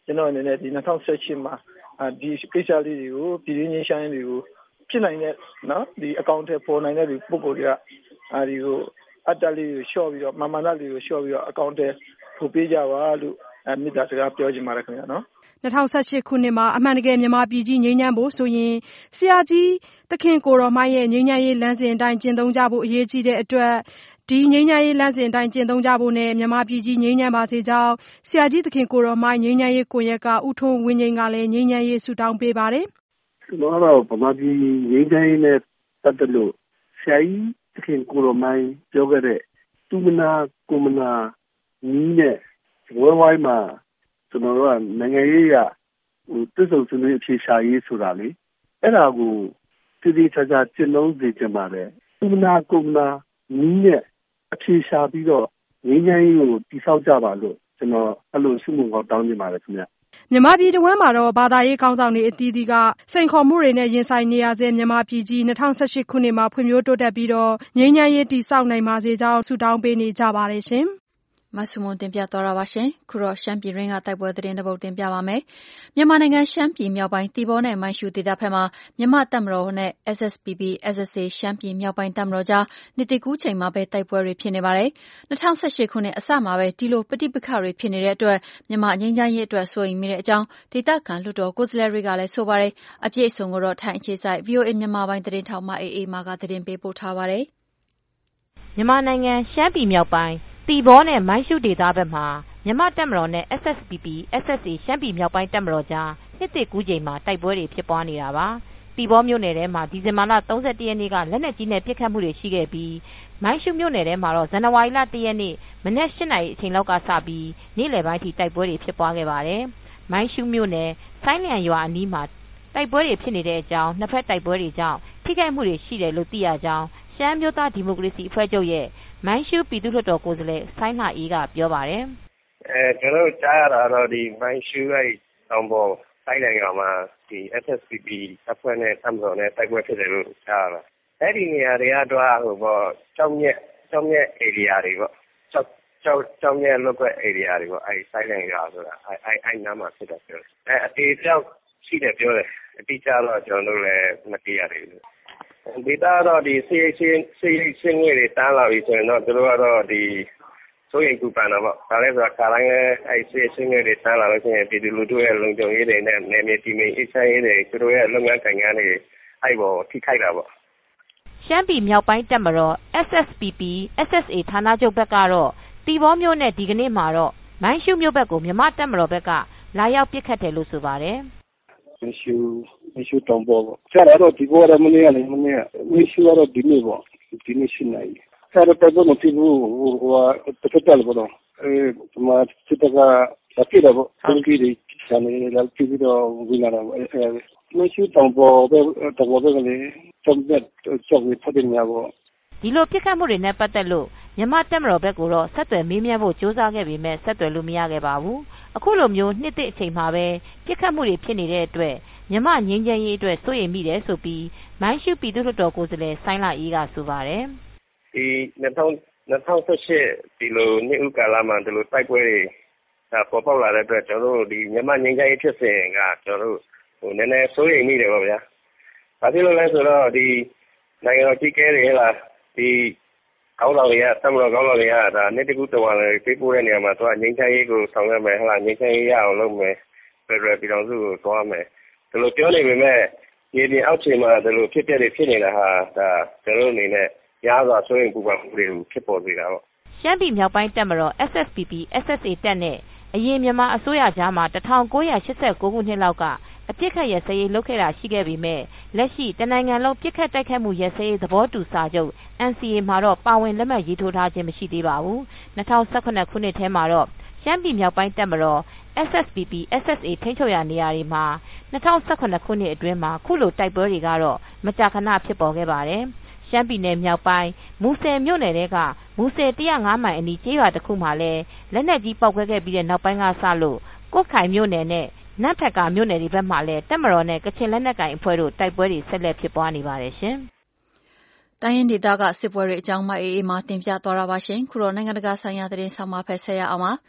ကျွန်တော်အနေနဲ့ဒီ၂၀၁၈မှာဒီကိစ္စလေးတွေကိုပြည်ရင်းချင်းဆိုင်တွေကိုဖြစ်နိုင်တဲ့နော်ဒီအကောင့်ထဲပေါ်နိုင်တဲ့ဒီပုံပေါ်တွေကအဲဒီကိုအတ္တလေးကိုလျှော့ပြီးတော့မာမနာလေးကိုလျှော့ပြီးတော့အကောင့်ထဲပို့ပေးကြပါလို့အမေတ္တာစကားပြောချင်ပါတယ်ခင်ဗျာနော်၂၀၁၈ခုနှစ်မှာအမှန်တကယ်မြန်မာပြည်ကြီးငြိမ်းချမ်းဖို့ဆိုရင်ဆရာကြီးသခင်ကိုတော်မိုင်းရဲ့ငြိမ်းချမ်းရေးလမ်းစဉ်အတိုင်းကျင့်သုံးကြဖို့အရေးကြီးတဲ့အတွက်ဒီငြိမ်းချမ်းရေးလမ်းစဉ်အတိုင်းကျင့်သုံးကြဖို့နဲ့မြန်မာပြည်ကြီးငြိမ်းချမ်းပါစေကြောင်းဆရာကြီးသခင်ကိုတော်မိုင်းငြိမ်းချမ်းရေးကွန်ရက်ကဦးထွန်းဝင်းငိမ့်ကလည်းငြိမ်းချမ်းရေးဆုတောင်းပေးပါတယ်ကျွန်တော်ကတော့ဗမာပြည်ငြိမ်းချမ်းရေးနဲ့ပတ်သက်လို့ဆရာကြီးသခင်ကိုတော်မိုင်းပြောခဲ့တဲ့သူမနာကိုမနာနီးနဲ့ဝဲဝိုင်းမှာကျွန်တော်တို့ကနိုင်ငံရေးရဟိုတွစ်ဆုံဆွေးနွေးအဖြေရှာရေးဆိုတာလေအဲ့ဒါကိုတည်တည်ချာချာကျင့်သုံးစေချင်ပါတယ်သူမနာကိုမနာနီးနဲ့အဖြေရှာပြီးတော့ငြိမ်းချမ်းရေးကိုတည်ဆောက်ကြပါလို့ကျွန်တော်အဲ့လိုဆုမွန်ကောင်းတောင်းနေပါတယ်ခင်ဗျမြန်မာပြည်တစ်ဝန်းမှာတော့ဘာသာရေးခေါင်းဆောင်တွေအသီးသီးကစိန်ခေါ်မှုတွေနဲ့ရင်ဆိုင်နေရဆဲမြန်မာပြည်ကြီး၂၀၁၈ခုနှစ်မှာဖွံ့ဖြိုးတိုးတက်ပြီးတော့ငြိမ်းချမ်းရေးတည်ဆောက်နိုင်ပါစေကြောင်းဆုတောင်းပေးနေကြပါတယ်ရှင်မဆုမွန်တင်ပြသွားတာပါရှင်ခုတော့ရှမ်းပြည်ရင်းကတိုက်ပွဲသတင်းတစ်ပုဒ်တင်ပြပါမယ်မြန်မာနိုင်ငံရှမ်းပြည်မြောက်ပိုင်းတီဘောနဲ့မိုင်းရှူဒေသဘက်မှာမြန်မာတပ်မတော်နဲ့ S S P P S S A ရှမ်းပြည်မြောက်ပိုင်းတပ်မတော်ကြားနှစ်တကူးချိန်မှာပဲတိုက်ပွဲတွေဖြစ်နေပါတယ်၂၀၁၈ခုနှစ်အစမှာပဲဒီလိုပဋိပက္ခတွေဖြစ်နေတဲ့အတွက်မြန်မာငြိမ်းချမ်းရေးအတွက်စိုးရိမ်မိတဲ့အကြောင်းဒေသခံလွှတ်တော်ကိုယ်စားလှယ်တွေကလည်းဆိုပါတယ်အပြည့်အစုံကိုတော့ထိုင်အခြေစိုက် V O A မြန်မာပိုင်းသတင်းထောက်မအေးအေးမာကသတင်းပေးပို့ထားပါတယ်မြန်မာနိုင်ငံရှမ်းပြည်မြောက်ပိုင်းတီဘောနဲ့မိုင်းရှုဒေသဘက်မှာမြန်မာတပ်မတော်နဲ့ S S P P S S A ရှမ်းပြည်မြောက်ပိုင်းတပ်မတော်ကြားနှစ်သစ်ကူးချိန်မှာတိုက်ပွဲတွေဖြစ်ပွားနေတာပါတီဘောမြို့နယ်ထဲမှာဒီဇင်ဘာလ၃၁ရက်နေ့ကလက်နက်ကြီးနဲ့ပစ်ခတ်မှုတွေရှိခဲ့ပြီးမိုင်းရှုမြို့နယ်ထဲမှာတော့ဇန်နဝါရီလ၁ရက်နေ့မနက်၈နာရီအချိန်လောက်ကစပြီးနေ့လယ်ပိုင်းထိတိုက်ပွဲတွေဖြစ်ပွားခဲ့ပါတယ်မိုင်းရှုမြို့နယ်ဆိုင်းလျံရွာအနီးမှာတိုက်ပွဲတွေဖြစ်နေတဲ့အကြောင်းနှစ်ဖက်တိုက်ပွဲတွေကြောင့်ထိခိုက်မှုတွေရှိတယ်လို့သိရကြောင်းရှမ်းမျိုးသားဒီမိုကရေစီအဖွဲ့ချုပ်ရဲ့မိုင်းရှုပြည်သူ့လွှတ်တော်ကိုယ်စားလှယ်ဆိုင်းလှအေးကပြောပါတယ်အဲကျွန်တော်ကြားရတာတော့ဒီမိုင်းရှုရဲ့တောင်ပေါ်ဆိုင်းလျံရွာမှာဒီ S S P P အဖွဲ့နဲ့တပ်မတော်နဲ့တိုက်ပွဲဖြစ်တယ်လို့ကြားရတာအဲ့ဒီနေရာတွေကတော့ဟိုပေါ့ကျောင်းမြက်ကျောင်းမြက် area တွေပေါ့ကျောက်ကျောက်ကျောင်းမြက်လောက်ကွက် area တွေပေါ့အဲ့ဆိုင်းလျံရွာဆိုတာအဲ့အဲ့အဲ့နားမှာဖြစ်တယ်ပြောတယ်အဲအတေပြောက်ရှိတယ်ပြောတယ်အတိအကျတော့ကျွန်တော်တို့လည်းမသိရသေးဘူးဒေတာတော့ဒီစီချင်းစီချင်းငွေတွေတန်းလာပြီဆိုရင်တော့သူတို့ကတော့ဒီစိုးရိမ်ပူပန်တာပေါ့ဒါလည်းဆိုတာခါတိုင်းလည်းအဲ့စီချင်းငွေတွေတန်းလာလို့ရှိရင်ပြည်သူလူထုရဲ့လုံခြုံရေးတွေနဲ့နယ်မြေတည်ငြိမ်အေးချမ်းရေးတွေသူတို့ရဲ့လုပ်ငန်းကိုင်ငန်းတွေအဲ့ပေါ်ထိခိုက်တာပေါ့ရှမ်းပြည်မြောက်ပိုင်းတပ်မတော် S S P P S S A ဌာနချုပ်ဘက်ကတော့တီဘောမြို့နဲ့ဒီကနေ့မှာတော့မိုင်းရှုမြို့ဘက်ကိုမြန်မာတပ်မတော်ဘက်ကလာရောက်ပစ်ခတ်တယ်လို့ဆိုပါတယ်မရှူမရှူတောင်ပေါ်ကျတော့ဒီဘောရမနေရလေမနေမရှူတော့ဒီနေ့ပေါ့ဒီနေ့ရှိနေဆက်တော့တော့မဖြစ်ဘူးဟိုတစ်ဖက်တယ်ပေါ့အဲမစစ်တကလက်ပြတော့ပုံကြီးတွေဆန်နေလာပြီးတော့ဝင်လာတော့အဲမရှူတောင်ပေါ်ပဲတောင်ပေါ်ပဲလေတုံးသက်ကြောက်နေဖတ်နေရပေါ့ဒီလိုပြစ်ခတ်မှုတွေနဲ့ပတ်သက်လို့မြန်မာတပ်မတော်ဘက်ကတော့ဆက်သွယ်မေးမြန်းဖို့ကြိုးစားခဲ့ပေမဲ့ဆက်သွယ်လို့မရခဲ့ပါဘူးအခုလိုမျိုးနှစ်သစ်အချိန်မှာပဲပြစ်ခတ်မှုတွေဖြစ်နေတဲ့အတွက်မြန်မာငြိမ်းချမ်းရေးအတွက်စိုးရိမ်မိတယ်ဆိုပြီးမိုင်းရှုပြည်သူ့လွှတ်တော်ကိုယ်စားလှယ်ဆိုင်းလာအေးကဆိုပါတယ်ဒီ၂၀၁၈ဒီလိုနှစ်ဦးကာလမှာဒီလိုတိုက်ပွဲတွေပေါ်ပေါက်လာတဲ့အတွက်ကျွန်တော်တို့ဒီမြန်မာငြိမ်းချမ်းရေးဖြစ်စဉ်ကကျွန်တော်တို့ဟိုနည်းနည်းစိုးရိမ်မိတယ်ပေါ့ဗျာဘာဖြစ်လို့လဲဆိုတော့ဒီနိုင်ငံတော်ကြီးကဲတွေဟဲ့လားဒီကောင်းတော်တွေကတပ်မတော်ကောင်းတော်တွေကဒါနှစ်တကူတော်ဝင်လေးပြေးပို့တဲ့နေရာမှာသူကငြိမ်းချမ်းရေးကိုဆောင်ရွက်မယ်ဟဲ့လားငြိမ်းချမ်းရေးရအောင်လုပ်မယ်ဖက်ဒရယ်ပြည်ထောင်စုကိုသွားမယ်ဒီလိုပြောနေပေမဲ့ဒီဒီအောက်ခြေမှာဒီလိုဖြစ်ပျက်တွေဖြစ်နေတာဟာဒါကျွန်တော်တို့အနေနဲ့ရားစွာဆိုရင်ပူပန်မှုတွေကိုဖြစ်ပေါ်စေတာပေါ့ရှမ်းပြည်မြောက်ပိုင်းတပ်မတော် S S P P S S A တပ်နဲ့အရင်မြန်မာအစိုးရကြားမှာ၁၉၈၉ခုနှစ်လောက်ကအပြစ်ခတ်ရစရေးလုပ်ခဲ့တာရှိခဲ့ပေမဲ့လက်ရှိတနိုင်ငံလုံးပြစ်ခတ်တိုက်ခတ်မှုရစရေးသဘောတူစာချုပ် N C A မှာတော့ပါဝင်လက်မှတ်ရေးထိုးထားခြင်းမရှိသေးပါဘူး၂၀၁၇ခုနှစ်ထဲမှာတော့ရှမ်းပြည်မြောက်ပိုင်းတပ်မတော် S S P P S S A ထိန်းချုပ်ရာနေရာတွေမှာ၂၀၁၇ခုနှစ်အတွင်းမှာခုလိုတိုက်ပွဲတွေကတော့မကြာခဏဖြစ်ပေါ်ခဲ့ပါတယ်ရှမ်းပြည်နယ်မြောက်ပိုင်းမူဆယ်မြို့နယ်ကမူဆယ်၁၀၅မိုင်အနီးကျေးရွာတစ်ခုမှာလည်းလက်နက်ကြီးပေါက်ကွဲခဲ့ပြီးတဲ့နောက်ပိုင်းကစလို့ကွတ်ခိုင်မြို့နယ်နဲ့နတ်ဖက်ကာမြို့နယ်တွေဘက်မှာလည်းတပ်မတော်နဲ့ကချင်လက်နက်ကိုင်အဖွဲ့တို့တိုက်ပွဲတွေဆက်လက်ဖြစ်ပွားနေပါတယ်ရှင်။တိုင်းရင်းဒေသကစစ်ပွဲတွေအကြောင်းမအေးအေးမှာတင်ပြသွားတာပါရှင်။ခုတော့နိုင်ငံတကာဆိုင်ရာသတင်းဆောင်မဖက်ဆက်ရအောင်ပါ။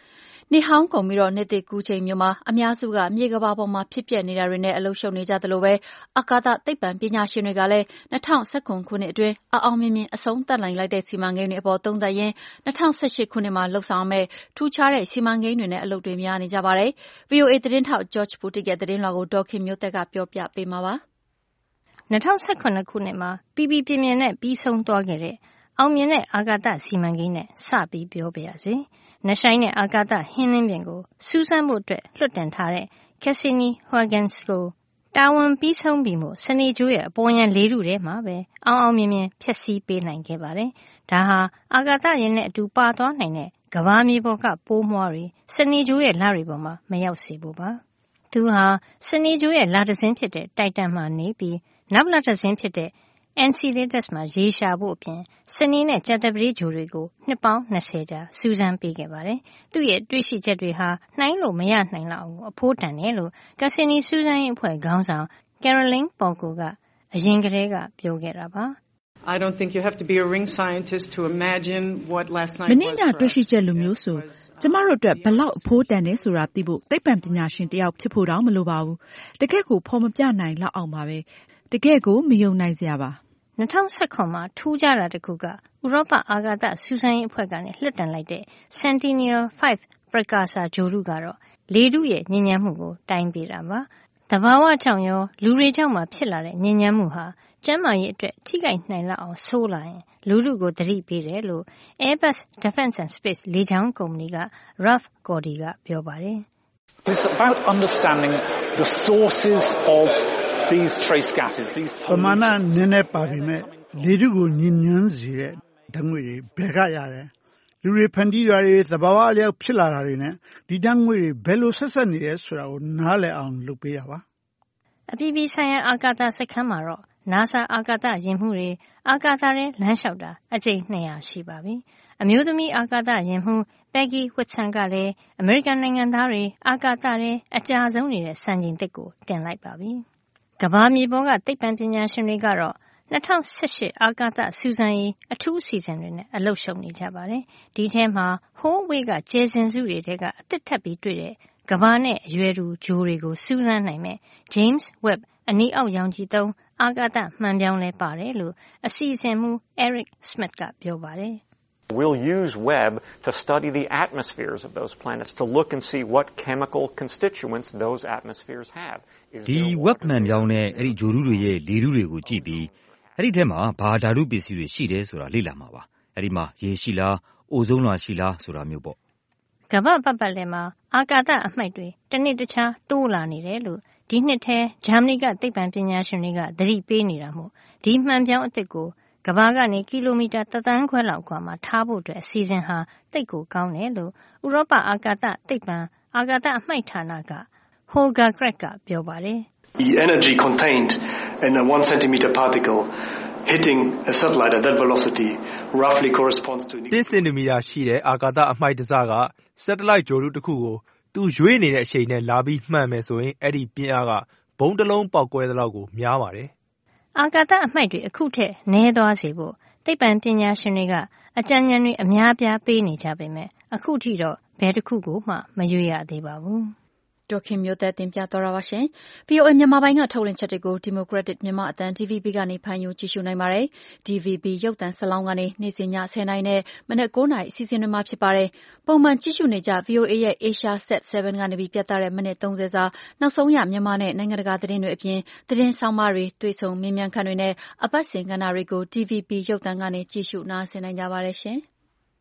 နေဟောင်းကုန်ပြီးတော့နှစ်သစ်ကူးချိန်မျိုးမှာအများစုကမြေကဘာပေါ်မှာဖြစ်ပျက်နေတာတွေနဲ့အလုပ်ရှုပ်နေကြသလိုပဲအာကာသသိပ္ပံပညာရှင်တွေကလည်း၂၀၁၇ခုနှစ်အတွင်းအအောင်မြင်မြင်အဆုံးသတ်နိုင်လိုက်တဲ့စီမံကိန်းတွေအပေါ်သုံးသပ်ရင်း၂၀၁၈ခုနှစ်မှာလှုပ်ဆောင်မဲ့ထူးခြားတဲ့စီမံကိန်းတွေနဲ့အလုပ်တွေများနေကြပါတယ်။ ဗွီအိုအေသတင်းထောက် George Putik ရဲ့သတင်းလွှာကိုဒေါ်ခင်မျိုးသက်ကပြောပြပေးမှာပါ။၂၀၁၇ခုနှစ်မှာပြည်ပြည်ပြင်းပြင်းနဲ့ပြီးဆုံးသွားခဲ့တဲ့အောင်မြင်တဲ့အာကာသစီမံကိန်းနဲ့စပြီးပြောပြရစေ။နှဆိုင်တဲ့အာကာသဟင်းလင်းပြင်ကိုစူးစမ်းဖို့အတွက်လွှတ်တင်ထားတဲ့ Cassini-Huygens ကိုတာဝန်ပြီးဆုံးပြီမို့စနေကြိုးရဲ့အပေါ်ယံလေးထုထဲမှာပဲအောင်အောင်မြင်မြင်ဖျက်ဆီးပေးနိုင်ခဲ့ပါတယ်။ဒါဟာအာကာသယာဉ်နဲ့အတူပါသွားနိုင်တဲ့ကမ္ဘာမြေပေါ်ကပိုးမွှားတွေစနေကြိုးရဲ့လတွေပေါ်မှာမရောက်စေဖို့ပါ။သူဟာစနေကြိုးရဲ့လတစင်းဖြစ်တဲ့တိုက်တန်မှာနေပြီးနောက်လတစင်းဖြစ်တဲ့Enceladus မှာရေရှာဖို့အပြင်စနေနဲ့ကြာသပတေးဂြိုဟ်တွေကိုနှစ်ပေါင်း၂၀ကြာစူးစမ်းပေးခဲ့ပါတယ်။သူ့ရဲ့တွေ့ရှိချက်တွေဟာနှိုင်းလို့မရနိုင်လောက်အောင်အဖိုးတန်တယ်လို့ Cassini စူးစမ်းရေးအဖွဲ့ခေါင်းဆောင် Caroline Polko ကအရင်ကတည်းကပြောခဲ့တာပါ။ I don't think you have to be a ring scientist to imagine what last night was. မနေ့ညတွေ့ရှိချက်လိုမျိုးဆိုကျမတို့အတွက်ဘလောက်အဖိုးတန်တယ်ဆိုတာသိဖို့သိပ္ပံပညာရှင်တယောက်ဖြစ်ဖို့တောင်မလိုပါဘူး။တကယ့်ကိုဖော်မပြနိုင်လောက်အောင်ပါပဲ။တကယ့်ကိုမယုံနိုင်စရာပါ။၂၀၁၇မှာထူးခြားတာတစ်ခုကဥရောပအာကာသစူးစမ်းရေးအဖွဲ့ကနေလွှတ်တင်လိုက်တဲ့ Sentinel ၅ Precursor ဂြိုဟ်တုကတော့လေထုရဲ့ညစ်ညမ်းမှုကိုတိုင်းပေးတာပါ။သဘာဝကြောင့်ရောလူတွေကြောင့်မှဖြစ်လာတဲ့ညစ်ညမ်းမှုဟာကျန်းမာရေးအတွက်ထိခိုက်နိုင်လောက်အောင်ဆိုးလာရင်လူထုကိုသတိပေးတယ်လို့ Airbus Defence and Space လေကြောင်းကုမ္ပဏီက Ralph Cordy ကပြောပါတယ်။ It's about understanding the sources of these trace gases, these ပမာဏနည်းနည်းပါပေမဲ့လေထုကိုညစ်ညမ်းစေတဲ့ဓာတ်ငွေတွေဘယ်ကရတယ်လူတွေဖန်တီးတာတွေသဘာဝအလျောက်ဖြစ်လာတာတွေနဲ့ဒီဓာတ်ငွေတွေဘယ်လိုဆက်ဆက်နေရဲဆိုတာကိုနားလည်အောင်လုပ်ပေးတာပါအပြည်ပြည်ဆိုင်ရာအာကာသစခန်းမှာတော့ NASA အာကာသယာဉ်မှူးတွေအာကာသထဲလမ်းလျှောက်တာအကြိမ်၂၀၀ရှိပါပြီအမျိုးသမီးအာကာသယာဉ်မှူး Peggy Whitson ကလည်းအမေရိကန်နိုင်ငံသားတွေအာကာသထဲအကြာဆုံးနေတဲ့စံချိန်သစ်ကိုတင်လိုက်ပါပြီကမ္ဘာမြေပေါ်ကသိပ္ပံပညာရှင်တွေကတော့၂၀၁၈အာကာသစူးစမ်းရေးအထူးအစီအစဉ်တွေနဲ့အလုပ်ရှုပ်နေကြပါတယ်။ဒီထဲမှာဟိုးဝေးကကျယ်စင်စုတွေထဲကအသစ်ထပ်ပြီးတွေ့တဲ့ကမ္ဘာနဲ့အရွယ်တူဂြိုဟ်တွေကိုစူးစမ်းနိုင်မဲ့ James Webb အနီးအောက်ရောင်ခြည်သုံးအာကာသမှန်ပြောင်းလဲပါတယ်လို့အစီအစဉ်မှူး Eric Smith ကပြောပါတယ်။ We'll use Webb to study the atmospheres of those planets to look and see what chemical constituents those atmospheres have. ဒီ Webb မှန်ပြောင်းတဲ့အဲ့ဒီဂြိုဟ်တုတွေရဲ့လေထုတွေကိုကြည့်ပြီးအဲ့ဒီထဲမှာဘာဓာတုပစ္စည်းတွေရှိတယ်ဆိုတာလေ့လာမှာပါအဲ့ဒီမှာရေရှိလားအိုဇုံးလွှာရှိလားဆိုတာမျိုးပေါ့ကမ္ဘာပတ်ပတ်လည်မှာအာကာသအမှိုက်တွေတစ်နေ့တစ်ခြားတိုးလာနေတယ်လို့ဒီနှစ်ထဲဂျာမနီကသိပ္ပံပညာရှင်တွေကသတိပေးနေတာမို့ဒီမှန်ပြောင်းအသစ်ကိုကမ္ဘာကနေကီလိုမီတာတစ်သန်းခွဲလောက်ကွာမှာထားဖို့အတွက်အစီအစဉ်ဟာသိပ်ကိုကောင်းတယ်လို့ဥရောပအာကာသသိပ္ပံအာကာသအမှိုက်ဌာနက Holger Krech ကပြောပါတယ် The energy contained in a one centimeter particle hitting a satellite at that velocity roughly corresponds to တစ်စင်တီမီတာရှိတဲ့အာကာသအမှိုက်တစက satellite ဂြိုဟ်တုတစ်ခုကိုသူရွေ့နေတဲ့အချိန်နဲ့လာပြီးမှန်မယ်ဆိုရင်အဲ့ဒီပြင်းအားကဘုံတစ်လုံးပေါက်ကွဲသလောက်ကိုများပါတယ်အာကာသအမှိုက်တွေအခုထက်နည်းသွားစေဖို့သိပ္ပံပညာရှင်တွေကအကြံဉာဏ်တွေအများပြားပေးနေကြပေမဲ့အခုထိတော့ဘယ်တစ်ခုကိုမှမရွေ့ရသေးပါဘူးဒေါခင်မျိုးသက်တင်ပြတော်တာပါရှင်။ ဗီ အို အေ မြန်မာပိုင်းကထုတ်လွှင့်ချက်တွေကို Democratic မြန်မာအသံ ဒီ ဗီ ဘီ ကနေဖန်ယူကြည့်ရှုနိုင်ပါတယ်။ ဒီ ဗီ ဘီ ရုပ်သံဇာတ်လမ်းကနေနေ့စဉ်ညဆယ်နာရီနဲ့မနက်၉နာရီအစီအစဉ်တွေမှာဖြစ်ပါတယ်။ပုံမှန်ကြည့်ရှုနေကြ ဗီ အို အေ ရဲ့ Asia Sat 7ကနေပြီးပြသတဲ့မိနစ်သုံးဆယ်စာနောက်ဆုံးရမြန်မာနဲ့နိုင်ငံတကာသတင်းတွေအပြင်သတင်းဆောင်မတွေတွေ့ဆုံမေးမြန်းခန်းတွေနဲ့အပတ်စဉ်ကဏ္ဍတွေကို ဒီ ဗီ ဘီ ရုပ်သံကနေကြည့်ရှုနားဆင်နိုင်ကြပါတယ်ရှင်။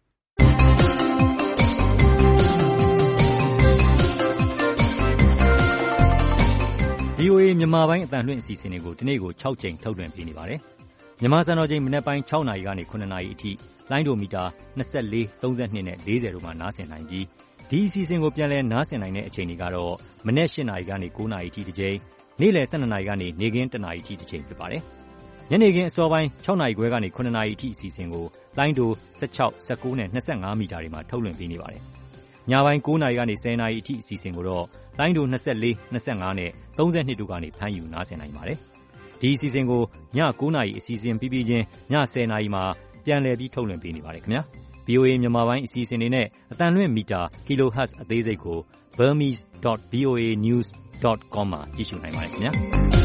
ဗီ အို အေ မြန်မာပိုင်းအသံလွှင့်အစီအစဉ်တွေကိုဒီနေ့ကို၆ကြိမ်ထုတ်လွှင့်ပေးနေပါတယ်။မြန်မာစံတော်ချိန်မနက်ပိုင်း၆နာရီကနေ၇နာရီအထိလိုင်းဒိုမီတာ၂၄၊၃၂နဲ့၄၀တို့မှာနားဆင်နိုင်ပြီးဒီအစီအစဉ်ကိုပြန်လည်နားဆင်နိုင်တဲ့အချိန်တွေကတော့မနက်၈နာရီကနေ၉နာရီအထိတစ်ကြိမ်နေ့လယ်၁၂နာရီကနေနေ့ခင်း၁နာရီအထိတစ်ကြိမ်ဖြစ်ပါတယ်။ညနေခင်းအစောပိုင်း၆နာရီခွဲကနေ၇နာရီအထိအစီအစဉ်ကိုလိုင်းဒို၁၆၊၁၉နဲ့၂၅မီတာတွေမှာထုတ်လွှင့်ပေးနေပါတယ်။ညပိုင်း၉နာရီကနေ၁၀နာရီအထိအစီအစဉ်ကိုတော့လိုင်းဒို၂၄၊၂၅နဲ့၃၂တို့ကနေဖမ်းယူနားဆင်နိုင်ပါတယ်။ဒီအစီအစဉ်ကိုည၉နာရီအစီအစဉ်ပြီးပြီးချင်းည၁၀နာရီမှာပြန်လည်ပြီးထုတ်လွှင့်ပေးနေပါတယ်ခင်ဗျာ။ဗွီအိုအေ မြန်မာပိုင်းအစီအစဉ်တွေနဲ့အသံလွှင့်မီတာ kilohertz အသေးစိတ်ကို burmese dot voa news dot com မှာကြည့်ရှုနိုင်ပါတယ်ခင်ဗျာ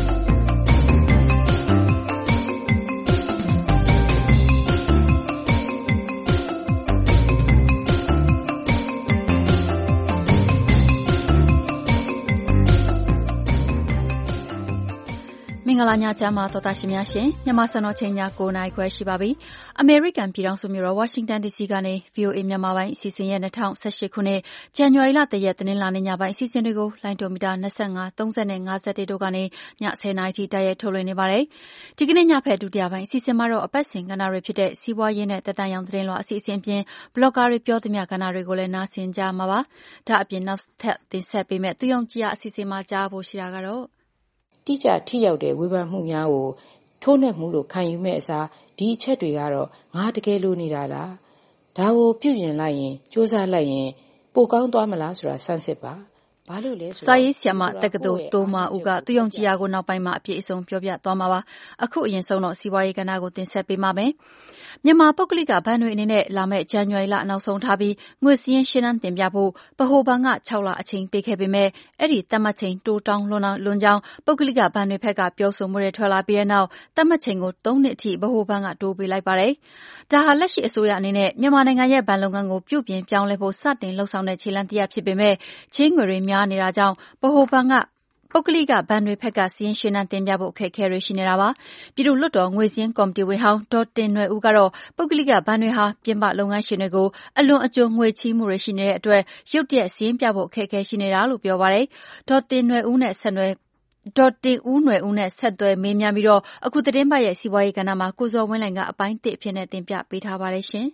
မင်္ဂလာညချမ်းပါသောတာရှင်များရှင်မြန်မာစံတော်ချိန်ညကိုနာရီခွဲရှိပါပြီအမေရိကန်ပြည်ထောင်စုမြို့တော်ဝါရှင်တန်ဒီစီကနေ ဗွီအိုအေ မြန်မာပိုင်းအစီအစဉ်ရဲ့၂၀၁၈ခုနှစ်ဇန်နဝါရီလတရက်တနင်္လာနေ့ညပိုင်းအစီအစဉ်တွေကိုလိုင်းတိုမီတာ၂၅ ၃၀နဲ့၅၁တို့ကနေညဆယ်နာရီထိတိုက်ရိုက်ထုတ်လွှင့်နေပါတယ်ဒီကနေ့ညဖက်ဒုတိယပိုင်းအစီအစဉ်မှာတော့အပတ်စဉ်ကဏ္ဍတွေဖြစ်တဲ့စီးပွားရေးနဲ့သက်တမ်းရောင်သတင်းလွှာအစီအစဉ်ပြင်ဘလော့ဂါတွေပြောသမျှကဏ္ဍတွေကိုလည်းနားဆင်ကြမှာပါဒါအပြင်နောက်ထပ်တင်ဆက်ပေးမယ့်သူယုံကြည်ရာအစီအစဉ်မှာကြားဖို့ရှိတာကတော့တိကျထိရောက်တဲ့ဝေဖန်မှုများကိုထိုးနှက်မှုလို့ခံယူမဲ့အစားဒီအချက်တွေကတော့ငါတကယ်လို့နေတာလားဒါကိုပြုပြင်လိုက်ရင်စူးစမ်းလိုက်ရင်ပိုကောင်းသွားမလားဆိုတာစမ်းစစ်ပါဘာလို့လဲဆိုစာရေးဆရာမတက္ကသိုလ်တိုမာဦးကသူယုံကြည်ရာကိုနောက်ပိုင်းမှာအပြည့်အစုံပြောပြသွားမှာပါအခုအရင်ဆုံးတော့စီးပွားရေးကဏ္ဍကိုတင်ဆက်ပေးမှာပဲမြန်မာပုဂ္ဂလိကဘဏ်တွေအနေနဲ့လာမယ့်ဇန်နဝါရီလနောက်ဆုံးထားပြီးငွေစည်းရင်းရှင်းတမ်းတင်ပြဖို့ဗဟိုဘဏ်က၆လအချိန်ပေးခဲ့ပေမဲ့အဲ့ဒီသတ်မှတ်ချိန်တိုးတောင်းလွန်လွန်ကြောင်းပုဂ္ဂလိကဘဏ်တွေဘက်ကပြောဆိုမှုတွေထွက်လာပြီးတဲ့နောက်သတ်မှတ်ချိန်ကို၃နှစ်အထိဗဟိုဘဏ်ကတိုးပေးလိုက်ပါတယ်ဒါဟာလက်ရှိအစိုးရအနေနဲ့မြန်မာနိုင်ငံရဲ့ဘဏ်လုပ်ငန်းကိုပြုပြင်ပြောင်းလဲဖို့စတင်လှုံ့ဆော်တဲ့ခြေလှမ်းတစ်ရပ်ဖြစ်ပေမဲ့ချေးငွေတွေများနေတာကြောင့်ဗဟိုဘဏ်ကပုဂ္ဂလိကဘဏ်တွေဘက်ကစီးရင်ရှင်းနှံတင်ပြဖို့အခက်အခဲတွေရှိနေတာပါပြည်သူ့လွှတ်တော်ငွေစည်းကော်မတီဝင်ဟောင်းဒေါ်တင်နွယ်ဦးကတော့ပုဂ္ဂလိကဘဏ်တွေဟာပြင်ပလုပ်ငန်းရှင်တွေကိုအလွန်အကျွံငွေချေးမှုတွေရှိနေတဲ့အတွက်ရုတ်တရက်စီးရင်ပြဖို့အခက်အခဲရှိနေတာလို့ပြောပါတယ်ဒေါ်တင်နွယ်ဦးနဲ့ဆက်နွယ်ဒေါ်တင်ဦးနွယ်ဦးနဲ့ဆက်သွယ်မေးမြန်းပြီးတော့အခုသတင်းပတ်ရဲ့စီးပွားရေးကဏ္ဍမှာကိုဇော်ဝင်းလှိုင်ကအပိုင်းတစ်အဖြစ်နဲ့တင်ပြပေးထားပါတယ်ရှင်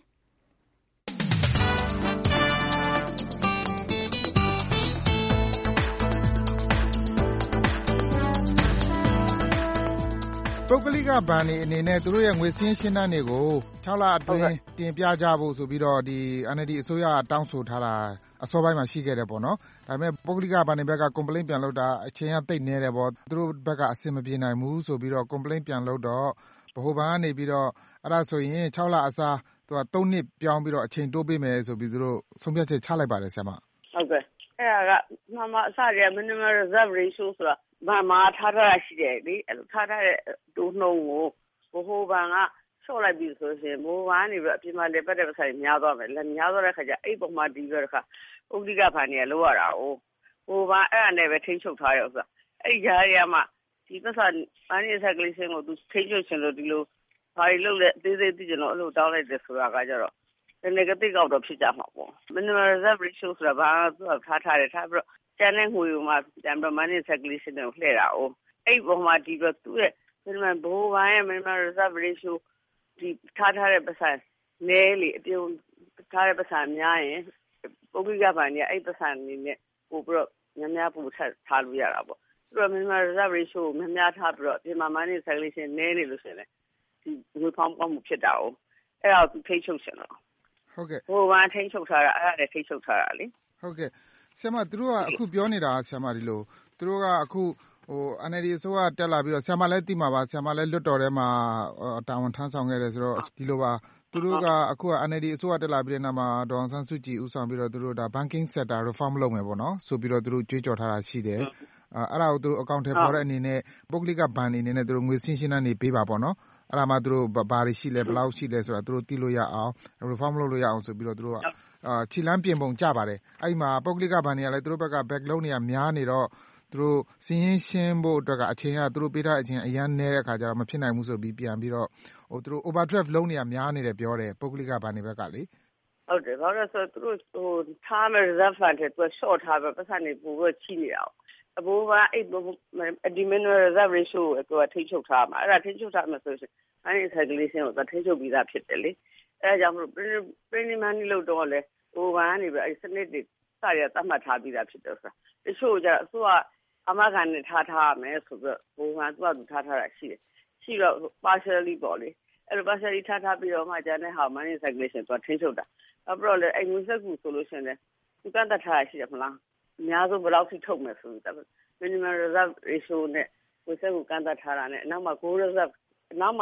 ပုဂ္ဂလိကဘဏ်တွေအနေနဲ့သူတို့ရဲ့ငွေစည်းရှင်းတမ်းတွေကို၆လအတွင်းတင်ပြကြဖို့ဆိုပြီးတော့ဒီ အန်အယ်လ်ဒီ အစိုးရကတောင်းဆိုထားတာအစောပိုင်းမှာရှိခဲ့တယ်ပေါ့နော်ဒါပေမဲ့ပုဂ္ဂလိကဘဏ်တွေဘက်က complaint ပြန်လုပ်တာအချိန်ကသိပ်နည်းတယ်ပေါ့သူတို့ဘက်ကအဆင်မပြေနိုင်ဘူးဆိုပြီးတော့ complaint ပြန်လုပ်တော့ဗဟိုဘဏ်ကနေပြီးတော့အဲ့ဒါဆိုရင်၆လအစားသူက၃နှစ်ပြောင်းပြီးတော့အချိန်တိုးပေးမယ်ဆိုပြီးသူတို့ဆုံးဖြတ်ချက်ချလိုက်ပါတယ်ဆရာမဟုတ်ကဲ့အဲ့ဒါကမှမအစရ minimum reserve ratio ဆိုတာဘာမှထားထားရရှိတယ်လေအဲ့လိုထားထားတဲ့တိုးနှုံးကိုဘိုးဘန်ကဆော့လိုက်ပြီဆိုရင်ဘိုးဘန်ကနေပြီးအပြင်မှာလက်ပတ်တဲ့ပဆိုင်များသွားမယ်လက်များသွားတဲ့ခါကျအဲ့ပုံမှာဒီပြီးတော့ခါဥပဒေကဘန်နေလောက်ရတာ哦ဘိုးဘန်အဲ့အနေပဲထိန်းချုပ်ထားရဥစ္စာအဲ့ဒီကြားရမှာဒီပစာဘန်နေဆက်ကလေးစင်းကိုသူထိန်းချုပ်ရှင်လို့ဒီလိုဘာတွေလုပ်လဲအသေးသေးသိကြတော့အဲ့လိုတောင်းလိုက်တယ်ဆိုတာကကြတော့ဒီနေ့ကတိကောက်တော့ဖြစ်ကြမှာပေါ့ minimum reserve ratio ဆိုတာဘာသူကထားထားတယ်ထားပြီးတော့ကျန်တဲ့ငွေကိုမှပြန်ပြီး money circulation ကိုလှည့်တာ哦အဲ့ပုံမှာဒီတော့သူ့ရဲ့ minimum ဘိုးဘိုင်းရဲ့ minimum reserve ratio ဒီထားထားတဲ့ပစံနဲလေအပြုံးထားတဲ့ပစံများရင်ပုဂ္ဂိကဘဏ်ကြီးအဲ့ပစံနေနဲ့ပို့ပြီးတော့များများပို့ဆက်ထားလို့ရတာပေါ့သူက minimum reserve ratio ကိုများများထားပြီးတော့ဒီမှာ money circulation နဲနေလို့ရှိရင်ဒီငွေဖောင်းပေါက်မှုဖြစ်တာ哦အဲ့ဒါကိုသူထိတ်ချုပ်ရှင်တော့ဟုတ်ကဲ့ဟိုဘာထိတ်ချုပ်ထားတာအဲ့ဒါလည်းထိတ်ချုပ်ထားတာလေဟုတ်ကဲ့ဆရာမသူတို့ကအခုပြောနေတာဆရာမဒီလိုသူတို့ကအခုဟို အန်အယ်လ်ဒီ အစိုးရတက်လာပြီးတော့ဆရာမလည်းသိမှာပါဆရာမလည်းလွတ်တော်ထဲမှာတာဝန်ထမ်းဆောင်ခဲ့တယ်ဆိုတော့ဒီလိုပါသူတို့ကအခုက အန်အယ်လ်ဒီ အစိုးရတက်လာပြီးတဲ့နောက်မှာဒေါ်အောင်ဆန်းစုကြည်ဦးဆောင်ပြီးတော့သူတို့ဒါ banking sector reform လုပ်မယ်ပေါ့နော်ဆိုပြီးတော့သူတို့ကြွေးကြော်ထားတာရှိတယ်အဲ့ဒါကိုသူတို့အကောင့်ထဲပေါ်တဲ့အနေနဲ့ပုဂ္ဂလိကဘဏ်အနေနဲ့သူတို့ငွေစင်းရှင်းတန်းနေပေးပါပေါ့နော်အဲ့ဒါမှသူတို့ဘာတွေရှိလဲဘယ်လောက်ရှိလဲဆိုတာသူတို့သိလို့ရအောင် reform လုပ်လို့ရအောင်ဆိုပြီးတော့သူတို့ကအာခြိလန်းပြင်ပုံကြပါတယ်အဲ့ဒီမှာပုဂ္ဂလိကဘဏ်တွေကလည်းသူတို့ဘက်က back loan တွေကများနေတော့သူတို့စင်းရင်းရှင်းဖို့အတွက်ကအချိန်ကသူတို့ပေးထားတဲ့အချိန်အရင်နည်းတဲ့ခါကျတော့မဖြစ်နိုင်ဘူးဆိုပြီးပြန်ပြီးတော့ဟိုသူတို့ overdraft loan တွေကများနေတယ်ပြောတယ်ပုဂ္ဂလိကဘဏ်တွေဘက်ကလေဟုတ်တယ်ဘာလို့ဆိုသူတို့ဟိုထားမယ် reserve fund တွေသူ short ထားပဲပတ်စံနေပို့ပြီးချိနေအောင်အဘိုးကအဲ့ဒီ minimum reserve ratio ကိုသူကထိချုပ်ထားမှာအဲ့ဒါထိချုပ်ထားမှာဆိုရင် money circulation ကိုသူထိချုပ်ပြီးသားဖြစ်တယ်လေအဲ့ဒါကြောင့်မလို့ printing money လို့တော့လေဟိုကနေပြီးအဲ့စနစ်တွေစရသတ်မှတ်ထားပြီးသားဖြစ်တယ်ဆိုတာတချို့ကျအစိုးရအမခံနဲ့ထားထားမယ်ဆိုပြီးဟိုကသူကသူထားထားတာရှိတယ်ရှိတော့ partially ပေါ့လေအဲ့လို partially ထားထားပြီးတော့မှကျန်တဲ့ဟာ money circulation သူထိချုပ်တာအဲ့တော့လေအဲ့ငွေစက်ကူဆိုလို့ရှိရင်လေသူကန့်တတ်ထားရရှိတယ်မလားအများဆုံးဘယ်လောက်ထိထုတ်မယ်ဆိုတော့ minimum reserve ratio နဲ့ငွေစက်ကူကန့်တတ်ထားတာနဲ့အနောက်မှာ gold reserve အနောက်မှာ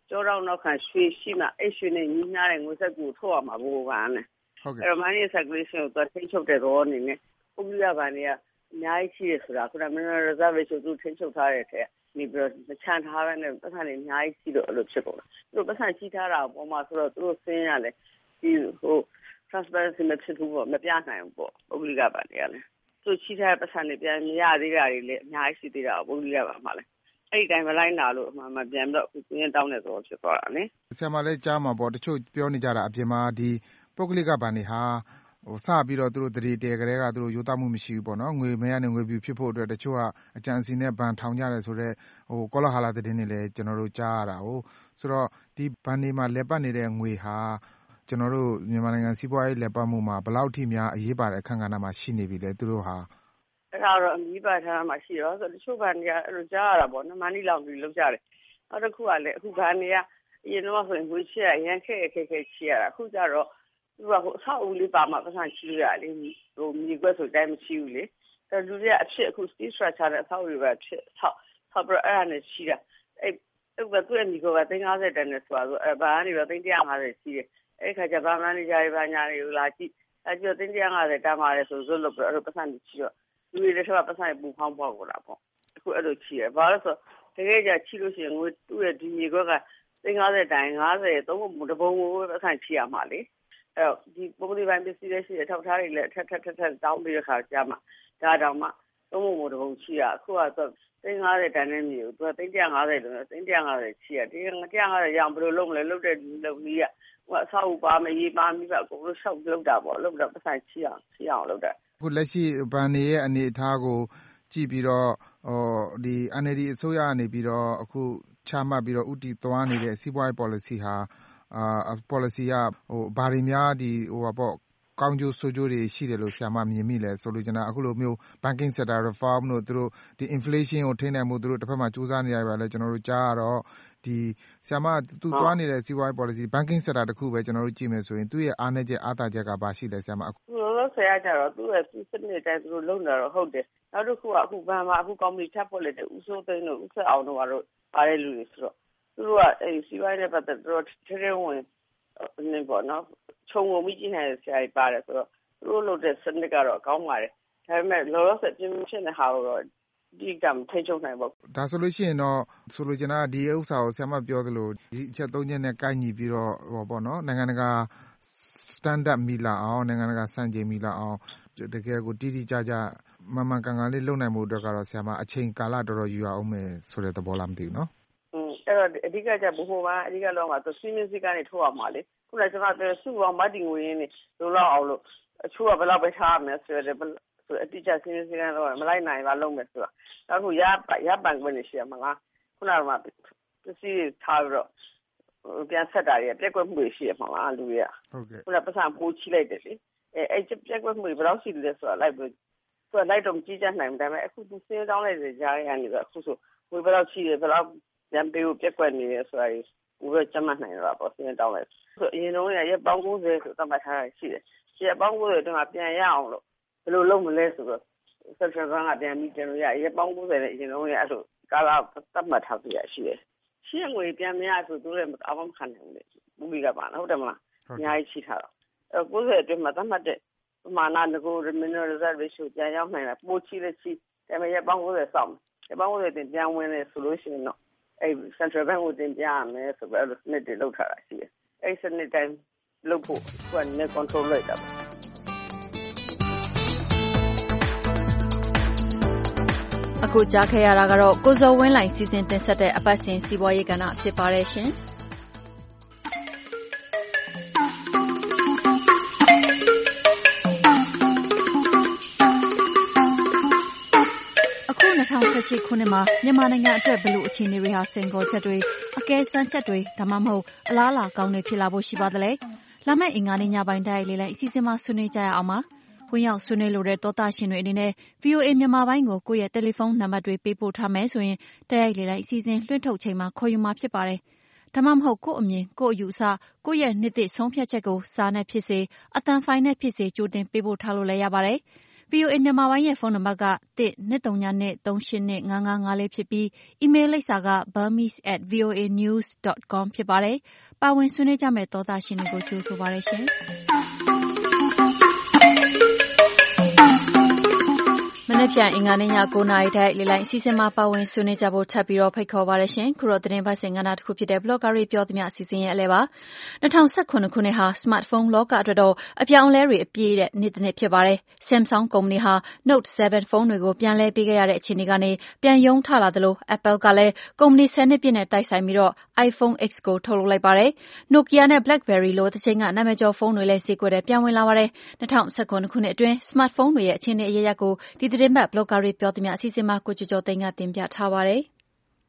ကျောတောင်းနောက်ခံရွှေရှိမှအဲ့ရွှေနဲ့ညီညာတဲ့ငွေစက်ကိုထုတ်ရမှာဘိုးဘာနဲ့ဟုတ်ကဲ့အဲ့တော့ money circulation ကိုသူထိန်းချုပ်တဲ့သဘောအနေနဲ့ပုဂ္ဂလိကဘဏ်တွေကအများကြီးရှိရဆိုတာခုန mineral reserve ကိုသူထိန်းချုပ်ထားတဲ့ထဲနေပြီးတော့မချန်ထားဘဲနဲ့ပတ်စံတွေအများကြီးရှိလို့အဲ့လိုဖြစ်ကုန်တာသူတို့ပတ်စံကြီးထားတာပေါ်မှာဆိုတော့သူတို့စင်းရတယ်ဒီဟို transparency မဖြစ်ဘူးပေါ့မပြနိုင်ဘူးပေါ့ပုဂ္ဂလိကဘဏ်တွေကလည်းသူကြီးထားတဲ့ပတ်စံတွေပြန်မရသေးတာတွေလည်းအများကြီးရှိသေးတာပုဂ္ဂလိကဘဏ်မှာလည်းအဲ့ဒီတိုင်းမလိုက်နာလို့အမှန်မှပြန်ပြီးတော့အခုကျင်းတောင်းနေတော့ဖြစ်သွားတာလေဆရာမလည်းကြားမှာပေါ့တချို့ပြောနေကြတာအပြင်မှာဒီပုဂ္ဂလိကဘဏ်တွေဟာဟိုစပြီးတော့သူတို့တရေတဲကလေးကသူတို့ရိုးသားမှုမရှိဘူးပေါ့နော်ငွေမရနဲ့ငွေပြဖြစ်ဖို့အတွက်တချို့ကအကြံစီနဲ့ဘဏ်ထောင်ကြတယ်ဆိုတော့ဟိုကောလဟာလာသတင်းတွေလည်းကျွန်တော်တို့ကြားရတာဟုတ်ဆိုတော့ဒီဘဏ်တွေမှာလက်ပတ်နေတဲ့ငွေဟာကျွန်တော်တို့မြန်မာနိုင်ငံစီးပွားရေးလက်ပတ်မှုမှာဘယ်လောက်ထိများအရေးပါတဲ့အခန်းကဏ္ဍမှာရှိနေပြီလဲသူတို့ဟာအဲ့ဒါတော့အကြီးပါထားမှရှိတော့ဆိုတချို့ဘဏ်တွေကအဲ့လိုကြားရတာပေါ့နော်မနီလောင်ပြီးလောက်ကြတယ်နောက်တစ်ခုကလည်းအခုဘဏ်တွေကအရင်တော့ဆိုရင်ငွေချရရန်ခဲ့ခဲ့ခဲ့ချရတာအခုကျတော့သူကဟိုအဆောက်အဦလေးပါမှပတ်စံချီလို့ရလေဟိုမြေကွက်ဆိုတိုင်းမချီဘူးလေအဲ့လူတွေကအဖြစ်အခု steel structure နဲ့အဆောက်အဦတွေပဲဖြစ်ဆောက်ဆောက်ပြီးအဲ့ဒါနဲ့ချီတာအဲ့အဲ့ကသူ့ရဲ့မြေကွက်ကသိန်း၅၀တန်နဲ့ဆိုတော့အဲ့ဘာကနေတော့သိန်း၁၅၀ချီတယ်အဲ့ခါကျဘာမှနေကြရပါညာတွေကိုလာကြည့်အဲ့ကျသိန်း၁၅၀တန်ပါတယ်ဆိုဇွတ်လို့အဲ့လိုပတ်စံချီတော့လူတွေတစ်ခါပတ်စံပူဖောင်းပေါက်ကုန်တာပေါ့အခုအဲ့လိုချီရဘာလို့ဆိုတကယ်ကြချီလို့ရှိရင်ငွေသူ့ရဲ့ဒီမြေကွက်ကသိန်း၅၀တန်၅၀သုံးပုံတပုံကိုပတ်စံချီရမှာလေအဲ့တော့ဒီပုဂ္ဂလိကဘဏ်ပစ္စည်းတွေရှိတဲ့ထောက်ထားတွေလည်းထက်ထက်ထက်ထက်တောင်းပြီးတဲ့ခါကြာမှဒါတောင်မှသုံးပုံတပုံချီရအခုကတော့သိန်း၅၀တန်နဲ့မြေကိုသူကသိန်း၁၅၀လို့သိန်း၁၅၀ချီရဒီ၁၅၀ရအောင်ဘယ်လိုလုပ်မလဲလုပ်တဲ့လုပ်နည်းကဟိုအဆောက်အဦပါမရေးပါမိပါကိုလို့ရှောက်လုပ်တာပေါ့လုပ်တော့ပတ်စံချီအောင်ချီအောင်လုပ်တာအခုလက်ရှိဘဏ်တွေရဲ့အနေအထားကိုကြည့်ပြီးတော့ဟိုဒီ N L D အစိုးရကနေပြီးတော့အခုချမှတ်ပြီးတော့ဥတီသွားနေတဲ့စီးပွားရေး policy ဟာအာ policy ကဟိုဘာတွေများဒီဟိုပေါ့ကောင်းကျိုးဆိုးကျိုးတွေရှိတယ်လို့ဆရာမမြင်မိလဲဆိုလို့ကျွန်တော်အခုလိုမျိုး banking sector reform တို့သူတို့ဒီ inflation ကိုထိန်းနိုင်မှုသူတို့တစ်ဖက်မှာစူးစမ်းနေရပါလဲကျွန်တော်တို့ကြားရတော့ဒီဆရာမသူသွားနေတဲ့စီးပွားရေး policy banking sector တခုပဲကျွန်တော်တို့ကြည့်မယ်ဆိုရင်သူ့ရဲ့အားနည်းချက်အားသာချက်ကဘာရှိလဲဆရာမအခုလို့ဆရာကြတော့သူ့ရဲ့စနစ်တိုင်းသူတို့လုပ်နေတော့ဟုတ်တယ်နောက်တစ်ခုကအခုဘဏ်မှာအခု company ထပ်ဖို့လေဦးစိုးသိန်းတို့ဦးဆက်အောင်တို့ကတော့ပါတဲ့လူတွေဆိုတော့သူတို့ကအဲစီးပွားရေးနဲ့ပတ်သက်တော့ထဲထဲဝင်နေပေါ့နော်ခြုံငုံမိကြည့်နိုင်တဲ့ဆရာကြီးပါတယ်ဆိုတော့သူတို့လုပ်တဲ့စနစ်ကတော့ကောင်းပါတယ်ဒါပေမဲ့လောလောဆယ်ပြင်းပြင်းတဲ့ဟာတော့ဒီကံထိချုပ်နိုင်ပေါ့ဒါဆိုလို့ရှိရင်တော့ဆိုလိုချင်တာဒီဥစ္စာကိုဆရာမပြောသလိုဒီအချက်သုံးချက်နဲ့ကိုက်ညီပြီးတော့ဟောပေါ့နော်နိုင်ငံတကာ standard မီလာအောင်နိုင်ငံတကာစံချိန်မီလာအောင်တကယ်ကိုတိတိကျကျမှန်မှန်ကန်ကန်လေးလုပ်နိုင်မှုအတွက်ကတော့ဆရာမအချိန်ကာလတော်တော်ယူရအောင်မယ်ဆိုတဲ့သဘောလားမသိဘူးနော်อืมအဲ့တော့အဓိကကျဘိုးဘွားအဓိကလောက်မှာသူစီးမင်းစည်းကနေထုတ်ရမှာလေခုနကကျွန်တော်ပြောစုအောင်မတ်တင်ငွေရင်းနေလိုလောက်အောင်လို့အချို့ကဘယ်လောက်ပဲထားရမလဲဆိုတော့ဆိုအတိအကျစီးမင်းစည်းကတော့မလိုက်နိုင်ပါလုံးမယ်ဆိုတော့အခုရရပန်ကွင်းနေရှိရမှာလားခုနကမှပစ္စည်းထားပြီးတော့ပြန်ဆက်တာတွေပြက်ကွက်မှုတွေရှိရမှာလားလူတွေကဟုတ်ကဲ့ခုနပတ်စံပိုးချိလိုက်တယ်လေအဲအဲ့ပြက်ကွက်မှုတွေဘယ်လောက်ရှိလဲဆိုတော့လိုက်ပြီးသူကလိုက်တော့မကြည့်ကြနိုင်ဘူးဒါပေမဲ့အခုသူစင်းတောင်းလိုက်တဲ့ကြားရနေတော့အခုဆိုဝေဘယ်လောက်ရှိတယ်ဘယ်လောက်ရံပေးကိုပြက်ကွက်နေရဲဆိုတာကြီးဘယ်လိုကျမှတ်နိုင်တော့ပေါ့စင်းတောင်းလိုက်ဆိုအရင်တော့ရရက်ပေါင်း၉၀ဆိုသတ်မှတ်ထားတာရှိတယ်ရက်ပေါင်း၉၀တုန်းကပြန်ရအောင်လို့ဘယ်လိုလုပ်မလဲဆိုတော့ဆက်ဆက်ကပြန်ပြီးတင်လို့ရရက်ပေါင်း၉၀နဲ့အရင်တော့ရအဲ့လိုကာလသတ်မှတ်ထားပြရရှိတယ်ရှင်းငွေပြန်မရဆိုသူလည်းအမှန်ခံနိုင်တယ်ဘူဘီကပါဟုတ်တယ်မလားအများကြီးရှိထားတော့အဲ၉၀အတွင်းမှာသတ်မှတ်တဲ့ပမာဏငကို mineral reserve ratio ပြန်ရောက်နိုင်တာပိုချီလက်ချီဒါပေမဲ့ရက်ပေါင်း၉၀စောင့်ရက်ပေါင်း၉၀တင်ပြန်ဝင်နေဆိုလို့ရှိရင်တော့အဲ central bank ကိုတင်ပြရမယ်ဆိုပြီးအဲ့လိုစနစ်တွေလုပ်ထားတာရှိတယ်အဲ့စနစ်တိုင်းလုပ်ဖို့သူကလည်း control လုပ်တာပါအခုကြားခဲ့ရတာကတော့ကိုဇော်ဝင်းလှိုင်စီစဉ်တင်ဆက်တဲ့အပတ်စဉ်စီးပွားရေးကဏ္ဍဖြစ်ပါတယ်ရှင်အခု၂၀၁၈ခုနှစ်မှာမြန်မာနိုင်ငံအတွက်ဘယ်လိုအခြေအနေတွေဟာစိန်ခေါ်ချက်တွေအကဲစမ်းချက်တွေဒါမှမဟုတ်အလားအလာကောင်းတွေဖြစ်လာဖို့ရှိပါသလဲလာမယ့်အင်္ဂါနေ့ညပိုင်းတိုက်ရိုက်လေးလိုက်အစီအစဉ်မှာဆွေးနွေးကြရအောင်ပါဝင်ရောက်ဆွေးနွေးလိုတဲ့သောသားရှင်တွေအနေနဲ့ ဗွီအိုအေ မြန်မာပိုင်းကိုကိုယ့်ရဲ့တယ်လီဖုန်းနံပါတ်တွေပေးပို့ထားမယ်ဆိုရင်တိုက်ရိုက်လေလိုက်အစီအစဉ်လွှင့်ထုတ်ချိန်မှာခေါ်ယူမှာဖြစ်ပါတယ်။ဒါမှမဟုတ်ကိုယ့်အမြင်ကိုယ့်အယူအဆကိုယ့်ရဲ့နှစ်သိဆုံးဖြတ်ချက်ကိုစာနဲ့ဖြစ်စေအသံဖိုင်နဲ့ဖြစ်စေကြိုတင်ပေးပို့ထားလို့လည်းရပါတယ်။ဗွီအိုအေ မြန်မာပိုင်းရဲ့ဖုန်းနံပါတ်က တစ် ၂၃ည ၂ သုံး ရှစ် ၂ ၅ ၅ ၅ လေးဖြစ်ပြီး အီးမေးလ်လိပ်စာက burmese at voanews dot com ဖြစ်ပါတယ်။ပါဝင်ဆွေးနွေးကြမယ့်သောသားရှင်တွေကိုကြိုဆိုပါရရှင်။မနေ့ပြန်အင်္ဂါနေ့ည၉နာရီထိုက်လေလိုင်းအစီအစဉ်မှာပါဝင်ဆွေးနွေးကြဖို့ထပ်ပြီးတော့ဖိတ်ခေါ်ပါရရှင်ခုတော့သတင်းပတ်စဉ်ကဏ္ဍတစ်ခုဖြစ်တဲ့ blogger တွေပြောသမျှအစီအစဉ်ရဲ့အလဲပါ၂၀၁၇ခုနှစ်ဟာ smartphone လောကအတွက်တော့အပြောင်းအလဲတွေအပြည့်တဲ့နေ့တစ်နေ့ဖြစ်ပါတယ် Samsung ကုမ္ပဏီဟာ Note ဆဗန် ဖုန်းတွေကိုပြန်လဲပေးခဲ့ရတဲ့အခြေအနေကနေပြန်ယုံထလာသလို Apple ကလည်းကုမ္ပဏီဆယ်နှစ်ပြည့်နဲ့တိုက်ဆိုင်ပြီးတော့ iPhone X ကိုထုတ်လုပ်လိုက်ပါတယ် Nokia နဲ့ BlackBerry လိုတစ်ချိန်ကနာမည်ကျော်ဖုန်းတွေလည်းဈေးကွက်ထဲပြန်ဝင်လာပါတယ်၂၀၁၇ခုနှစ်အတွင်း smartphone တွေရဲ့အခြေအနေအရရက်ကိုဒီသတင်းပတ်blogger တွေပြောသမျှအစီအစဉ်မှာကိုကျော်ကျော်သိန်းကတင်ပြထားပါတယ်။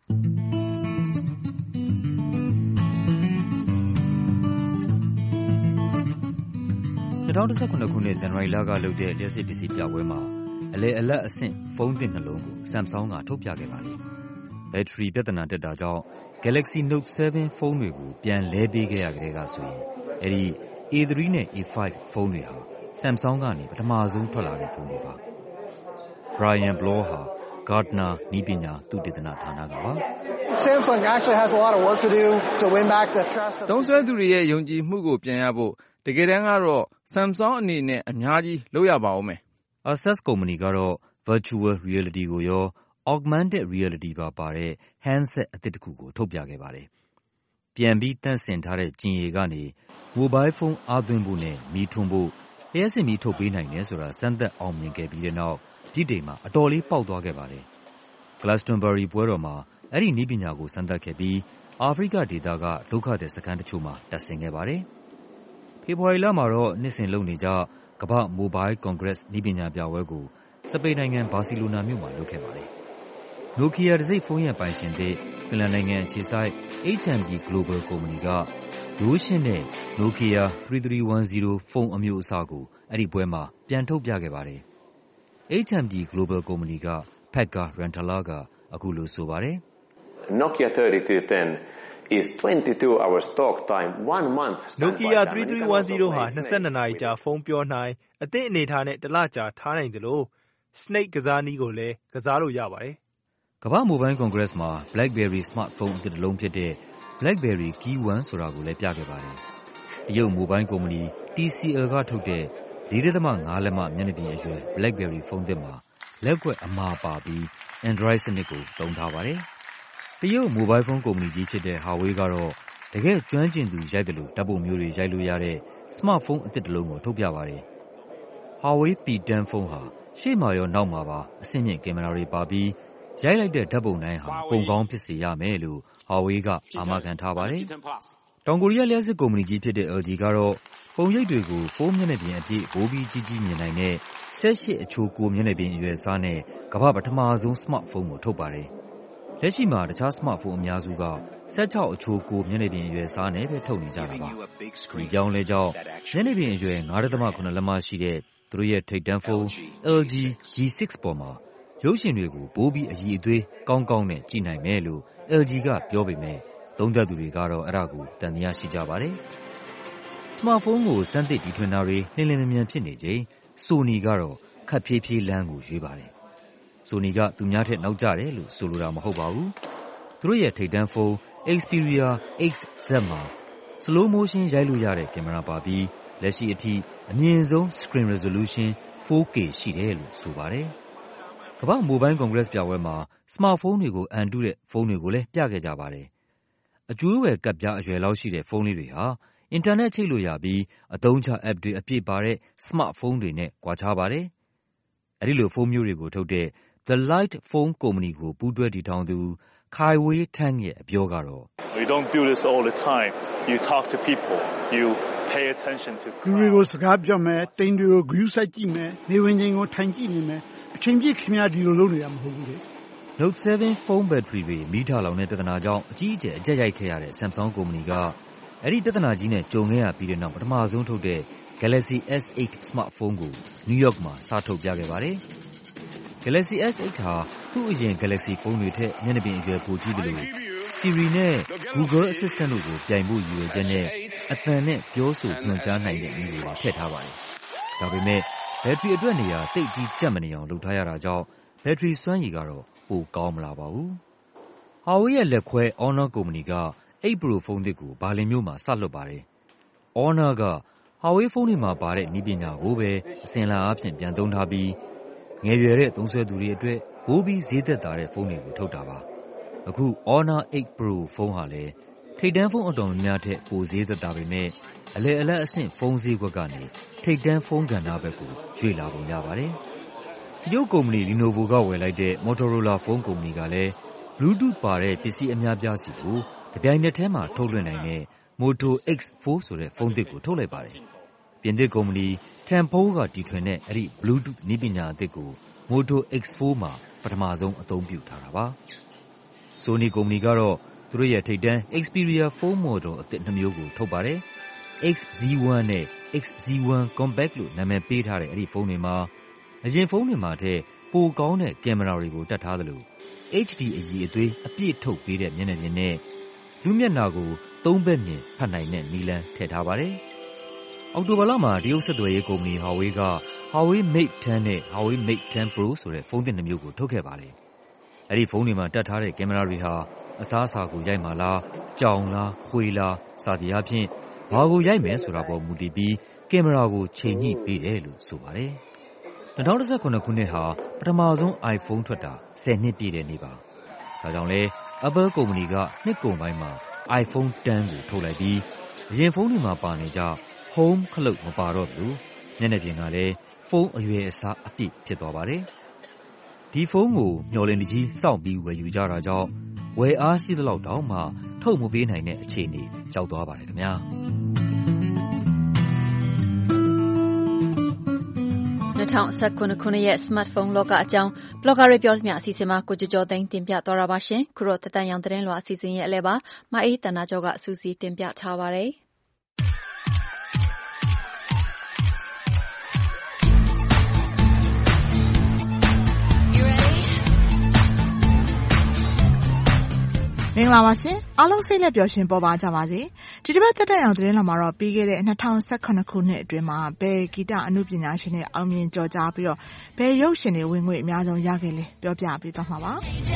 ၂၀၁၇ခုနှစ်ဇန်နဝါရီလကလုပ်တဲ့လျှပ်စစ်ပစ္စည်းပြပွဲမှာအလဲအလတ်အဆင့်ဖုန်းသစ်နှလုံးကို Samsung ကထုတ်ပြခဲ့ပါတယ်။ဘက်ထရီပြဿနာတက်တာကြောင့် Galaxy Note ဆဗန်ဖုန်းတွေကိုပြန်လဲပေးခဲ့ရကြတဲ့ကဆိုရင်အဲဒီ A သရီ နဲ့ A ဖိုင်ဖုန်းတွေဟာ Samsung ကနေပထမဆုံးထွက်လာတဲ့ဖုန်းတွေပါ။ Brian Bloor ဟာ Gartner နည်းပညာသုတေသနဌာနကပါ။ Samsung actually has a lot of work to do to win back the trust of သုံးစွဲသူတွေရဲ့ယုံကြည်မှုကိုပြန်ရဖို့တကယ်တမ်းကတော့ Samsung အနေနဲ့အများကြီးလုပ်ရပါဦးမယ်။ Asus ကုမ္ပဏီကတော့ Virtual Reality ကိုရော Augmented Reality ပါပါတဲ့ handset အသစ်တစ်ခုကိုထုတ်ပြခဲ့ပါတယ်။ပြန်ပြီးတန့်စင်ထားတဲ့ကျင်ရည်ကနေ mobile phone အားသွင်းဖို့နဲ့မီးထွန်းဖို့လျှပ်စစ်မီးထုတ်ပေးနိုင်တယ်ဆိုတာစမ်းသပ်အောင်မြင်ခဲ့ပြီးတဲ့နောက်ဗြိတိန်မှာအတော်လေးပေါက်သွားခဲ့ပါတယ်။ Glastonbury ပွဲတော်မှာအဲ့ဒီနည်းပညာကိုစမ်းသပ်ခဲ့ပြီးအာဖရိကဒေသကဒုက္ခသည်စခန်းတချို့မှာတပ်ဆင်ခဲ့ပါတယ်။ဖေဖော်ဝါရီလမှာတော့နှစ်စဉ်လုပ်နေကြကမ္ဘာ့ Mobile Congress နည်းပညာပြပွဲကိုစပိန်နိုင်ငံဘာစီလိုနာမြို့မှာလုပ်ခဲ့ပါတယ်။ Nokia တံဆိပ်ဖုန်းရဲ့ပိုင်ရှင်သစ်ဖင်လန်နိုင်ငံအခြေစိုက် H M D Global ကုမ္ပဏီကရိုးရှင်းတဲ့ Nokia ၃၃၁၀ ဖုန်းအမျိုးအစားကိုအဲ့ဒီပွဲမှာပြန်ထုတ်ပြခဲ့ပါတယ်။ H M D Global ကုမ္ပဏီက Pekka Rantala ကအခုလိုဆိုပါတယ်။ Nokia ၃၃၁၀ is twenty-two hours talk time one month Nokia ၃၃၁၀ဟာ၂၂နာရီကြာဖုန်းပြောနိုင်အသင့်အနေထားနဲ့တလကြာထားနိုင်တယ်လို့ Snake ကစားနည်းကိုလည်းကစားလို့ရပါတယ်။ကမ္ဘာ့ Mobile Congress မှာ BlackBerry smartphone အသစ်တစ်လုံးဖြစ်တဲ့ BlackBerry Key ဝန်းဆိုတာကိုလည်းပြခဲ့ပါတယ်။တရုတ် Mobile ကုမ္ပဏီ T C L ကထုတ်တဲ့ ၄.၅ လက်မမျက်နှာပြင်အရွယ် BlackBerry ဖုန်းသစ်မှာလက်ကွက်အမာပါပြီး Android စနစ်ကိုသုံးထားပါတယ်။တရုတ် Mobile Phone ကုမ္ပဏီကြီးဖြစ်တဲ့ Huawei ကတော့တကယ်ကျွမ်းကျင်သူရိုက်တယ်လို့ဓာတ်ပုံမျိုးတွေရိုက်လို့ရတဲ့ Smartphone အသစ်တစ်လုံးကိုထုတ်ပြပါတယ်။ Huawei P ၁၀ ဖုန်းဟာရှေ့မှာရောနောက်မှာပါအဆင့်မြင့်ကင်မရာတွေပါပြီးရိုက်လိုက်တဲ့ဓာတ်ပုံတိုင်းဟာပုံကောင်းဖြစ်စေရမယ်လို့ Huawei ကအာမခံထားပါတယ်။တောင်ကိုရီးယားလျှပ်စစ်ကုမ္ပဏီကြီးဖြစ်တဲ့ L G ကတော့ပုံရိပ်တွေကိုဖုန်းမျက်နှာပြင်အပြည့်ပိုပြီးကြီးကြီးမြင်နိုင်တဲ့၁၈အချို၉မျက်နှာပြင်အရွယ်အစားနဲ့ကမ္ဘာ့ပထမဆုံး Smartphone ကိုထုတ်ပါတယ်။လက်ရှိမှာတခြား Smartphone အများစုက၁၆အချို၉မျက်နှာပြင်အရွယ်အစားနဲ့ပဲထုတ်နေကြတာပါ။ဒီပြောင်းလဲကြောင့်မျက်နှာပြင်အရွယ် ၅.၇ လက်မရှိတဲ့သူတို့ရဲ့ထိပ်တန်းဖုန်း L G G ၆ ပေါ်မှာရုပ်ရှင်တွေကိုပိုပြီးအရည်အသွေးကောင်းကောင်းနဲ့ကြည့်နိုင်မယ်လို့ L G ကပြောပေမဲ့သုံးသပ်သူတွေကတော့အဲ့ဒါကိုသံသယရှိကြပါတယ်။ Smartphone ကိုစမ်းသစ်တီထွင်တာတွေလျင်လျင်မြန်မြန်ဖြစ်နေချိန် Sony ကတော့ခပ်ဖြည်းဖြည်းလမ်းကိုရွေးပါတယ်။ Sony ကသူများထက်နောက်ကျတယ်လို့ဆိုလိုတာမဟုတ်ပါဘူး။သူတို့ရဲ့ထိပ်တန်းဖုန်း Xperia X Z မှာ slow motion ရိုက်လို့ရတဲ့ကင်မရာပါပြီးလက်ရှိအထိအမြင့်ဆုံး screen resolution four K ရှိတယ်လို့ဆိုပါတယ်။ကမ္ဘာ့ Mobile Congress ပြပွဲမှာ Smartphone တွေကိုအန်တုတဲ့ဖုန်းတွေကိုလည်းပြခဲ့ကြပါတယ်။အကျွေးဝယ်ကပ်ပြားအရွယ်လောက်ရှိတဲ့ဖုန်းလေးတွေဟာအင်တာနက်ချိတ်လို့ရပြီးအသုံးချ app တွေအပြည့်ပါတဲ့ Smartphone တွေနဲ့ကွာခြားပါတယ်။အဲဒီလိုဖုန်းမျိုးတွေကိုထုတ်တဲ့ The Light Phone ကုမ္ပဏီကိုပူးတွဲတည်ထောင်သူ Kai Wei Tang ရဲ့အပြောကတော့ We don't do this all the time. You talk to people. You pay attention to လူတွေကိုစကားပြောမယ်တိမ်တွေကိုဂရုစိုက်ကြည့်မယ်နေဝင်ချိန်ကိုထိုင်ကြည့်နေမယ်အချိန်ပြည့်ခင်ဗျာဒီလိုလုပ်နေရမှာမဟုတ်ဘူးလေ Note ဆဗန်ဖုန်းဘက်ထရီတွေမီးထလောင်တဲ့ပြဿနာကြောင့်အကြီးအကျယ်အကျက်ရိုက်ခဲ့ရတဲ့ Samsung ကုမ္ပဏီကအဲ့ဒီပြဿနာကြီးနဲ့ကြုံခဲ့ရပြီးတဲ့နောက်ပထမဆုံးထုတ်တဲ့ Galaxy S eight smartphone ကို New York မှာစထုတ်ပြခဲ့ပါတယ်။ Galaxy S eight ဟာသူ့အရင် Galaxy ဖုန်းတွေထက်မျက်နှာပြင်အရွယ်ပိုကြီးတယ်လို့ Siri နဲ့ Google Assistant တို့ကိုပြိုင်ဖို့ရည်ရွယ်ချက်နဲ့အသံနဲ့ပြောဆိုညွှန်ကြားနိုင်တဲ့နည်းတွေထည့်ထားပါတယ်။ဒါပေမဲ့ဘက်ထရီအတွက်နေရာတိတ်ကြီးကြက်မနေအောင်လုပ်ထားရတာကြောင့်ဘက်ထရီစွမ်းရည်ကတော့ပိုကောင်းမလာပါဘူး။ Huawei ရဲ့လက်ခွဲ Honor ကုမ္ပဏီက eight Pro ဖုန်းသစ်ကိုဘာလင်မြို့မှာစလွှတ်ပါတယ်။ Honor က Huawei ဖုန်းတွေမှာပါတဲ့နည်းပညာကိုပဲအစဉ်အလာအားဖြင့်ပြန်သုံးထားပြီးငယ်ရွယ်တဲ့သုံးစွဲသူတွေအတွက်ပိုပြီးဈေးသက်သာတဲ့ဖုန်းတွေကိုထုတ်တာပါ။အခု Honor eight Pro ဖုန်းဟာလည်းထိပ်တန်းဖုန်းအတော်များများထက်ပိုဈေးသက်သာပေမဲ့အလယ်အလတ်အဆင့်ဖုန်းဈေးကွက်ကနေထိပ်တန်းဖုန်းကဏ္ဍဘက်ကိုရွေ့လာပုံရပါတယ်။တရုတ်ကုမ္ပဏီ Lenovo ကဝယ်လိုက်တဲ့ Motorola ဖုန်းကုမ္ပဏီကလည်း Bluetooth ပါတဲ့ပစ္စည်းအများပြားစီကိုတပြိုင်နက်တည်းမှာထုတ်လွှင့်နိုင်တဲ့ Moto X four ဆိုတဲ့ဖုန်းသစ်ကိုထုတ်လိုက်ပါတယ်။ပြင်သစ်ကုမ္ပဏီ Tempo ကတီထွင်တဲ့အဲဒီ Bluetooth နည်းပညာအသစ်ကို Moto X four မှာပထမဆုံးအသုံးပြုထားတာပါ။ Sony ကုမ္ပဏီကတော့သူတို့ရဲ့ထိပ်တန်း Xperia ဖုန်း model အသစ်နှစ်မျိုးကိုထုတ်ပါတယ်။ X Z one နဲ့ X Z one Compact လို့နာမည်ပေးထားတဲ့အဲဒီဖုန်းတွေမှာအရင်ဖုန်းတွေမှာထက်ပိုကောင်းတဲ့ကင်မရာတွေကိုတပ်ထားသလို H D အရည်အသွေးအပြည့်ထုတ်ပေးတဲ့မျက်နှာပြင်နဲ့လူမျက်နှာကိုသုံးဘက်မြင်ဖတ်နိုင်တဲ့နည်းလမ်းထည့်ထားပါတယ်။အောက်တိုဘာလမှာတရုတ်ဆက်သွယ်ရေးကုမ္ပဏီ Huawei က Huawei Mate ten နဲ့ Huawei Mate ten Pro ဆိုတဲ့ဖုန်းသစ်နှစ်မျိုးကိုထုတ်ခဲ့ပါတယ်။အဲဒီဖုန်းတွေမှာတပ်ထားတဲ့ကင်မရာတွေဟာအစားအစာကိုရိုက်မှာလား၊ကြောင်လား၊ခွေလားစသည်အားဖြင့်ဘာကိုရိုက်မယ်ဆိုတာပေါ်မူတည်ပြီးကင်မရာကိုချိန်ညှိပေးတယ်လို့ဆိုပါတယ်။၂၀၁၇ ခုနှစ်ဟာပထမဆုံး iPhone ထွက်တာဆယ်နှစ်ပြည့်တဲ့နေ့ပါ။ဒါကြောင့်လဲ Apple ကုမ္ပဏီကနှစ်ကုန်ပိုင်းမှာ iPhone ten ကိုထုတ်လိုက်ပြီးအရင်ဖုန်းတွေမှာပါနေကြ Home ခလုတ်မပါတော့ဘူးမျက်နှာပြင်ကလည်းဖုန်းအရွယ်အစားအပြည့်ဖြစ်သွားပါတယ်။ဒီဖုန်းကိုမျှော်လင့်တကြီးစောင့်ပြီးဝယ်ယူကြတာကြောင့်ဝယ်အားရှိသလောက်တောင်မှထုတ်မပေးနိုင်တဲ့အခြေအနေရောက်သွားပါတယ်ခင်ဗျာ။၂၀၁၇ ခုနှစ်ရဲ့ Smartphone လောကအကြောင်း Blogger တွေပြောမြအစီအစဉ်မှာကိုကျော်ကျော်သိန်းတင်ပြသွားတာပါရှင်။ခုတော့သက်တမ်းရောင်သတင်းလွှာအစီအစဉ်ရဲ့အလဲပါမအေးတနာကျော်ကစူးစီးတင်ပြထားပါတယ်။မင်္ဂလာပါရှင်အားလုံးစိတ်လက်ပျော်ရှင်ပေါ်ပါကြပါစေဒီတစ်ပတ်သက်တဲ့အောင်သတင်းလာမှာတော့ပြီးခဲ့တဲ့၂၀၁၇ခုနှစ်အတွင်းမှာဘယ်ဂီတအမှုပညာရှင်တွေအောင်မြင်ကြော်ကြားပြီးတော့ဘယ်ရုပ်ရှင်တွေဝင်ငွေအများဆုံးရခဲ့လဲပြောပြပေးသွားမှာပါ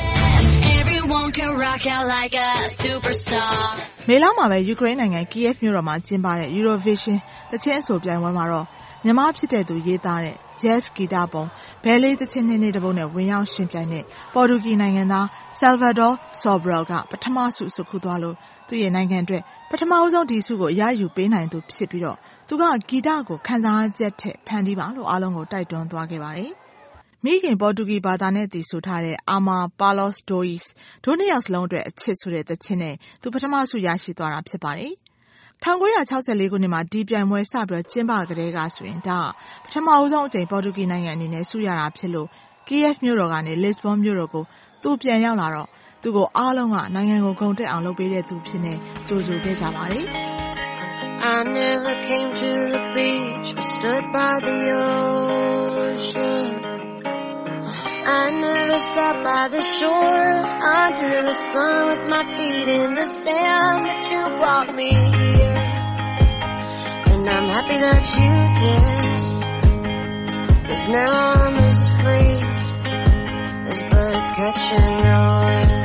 မေလမှာပဲယူကရိန်းနိုင်ငံ Kyiv မြို့တော်မှာကျင်းပတဲ့ Eurovision သီချင်းအဆိုပြိုင်ပွဲမှာတော့မြန်မာဖြစ်တဲ့သူရေးသားတဲ့ Jazz ဂီတပုံဘဲလေးသီချင်းနှစ်နှစ်တပုတ်နဲ့ဝင်ရောက်ရှင်ပြိုင်တဲ့ပေါ်တူဂီနိုင်ငံသား Salvador Sobral ကပထမဆုစုခုသွားလို့သူ့ရဲ့နိုင်ငံအတွက်ပထမဆုံးဒီဆုကိုရယူပေးနိုင်သူဖြစ်ပြီးတော့သူကဂီတကိုခန်းစားချက်ထက်ဖန်တီးပါလို့အားလုံးကိုတိုက်တွန်းသွားခဲ့ပါတယ်။မိခင်ပေါ်တူဂီဘာသာနဲ့တည်ဆိုထားတဲ့ Ama Palos Dois ဒုနှစ်ယောက်စလုံးအတွက်အချစ်ဆိုတဲ့သီချင်းနဲ့သူပထမဆုရရှိသွားတာဖြစ်ပါတယ်။၁၉၆၄ခုနှစ်မှာဒီပြိုင်ပွဲစပြီးတော့ကျင်းပကြတဲ့ကဆိုရင်ဒါပထမဦးဆုံးအကြိမ်ပေါ်တူဂီနိုင်ငံအနေနဲ့ဆုရတာဖြစ်လို့ Kyiv မြို့တော်ကနေ Lisbon မြို့တော်ကိုသူပြန်ရောက်လာတော့သူကိုအားလုံးကနိုင်ငံကိုဂုဏ်တက်အောင်လုပ်ပေးတဲ့သူဖြစ်နေကြိုဆိုခဲ့ကြပါတယ်။ I never came to the beach or stood by the ocean I never sat by the shore under the sun with my feet in the sand but you brought me here and I'm happy that you did cause now I'm as free as birds catching the wind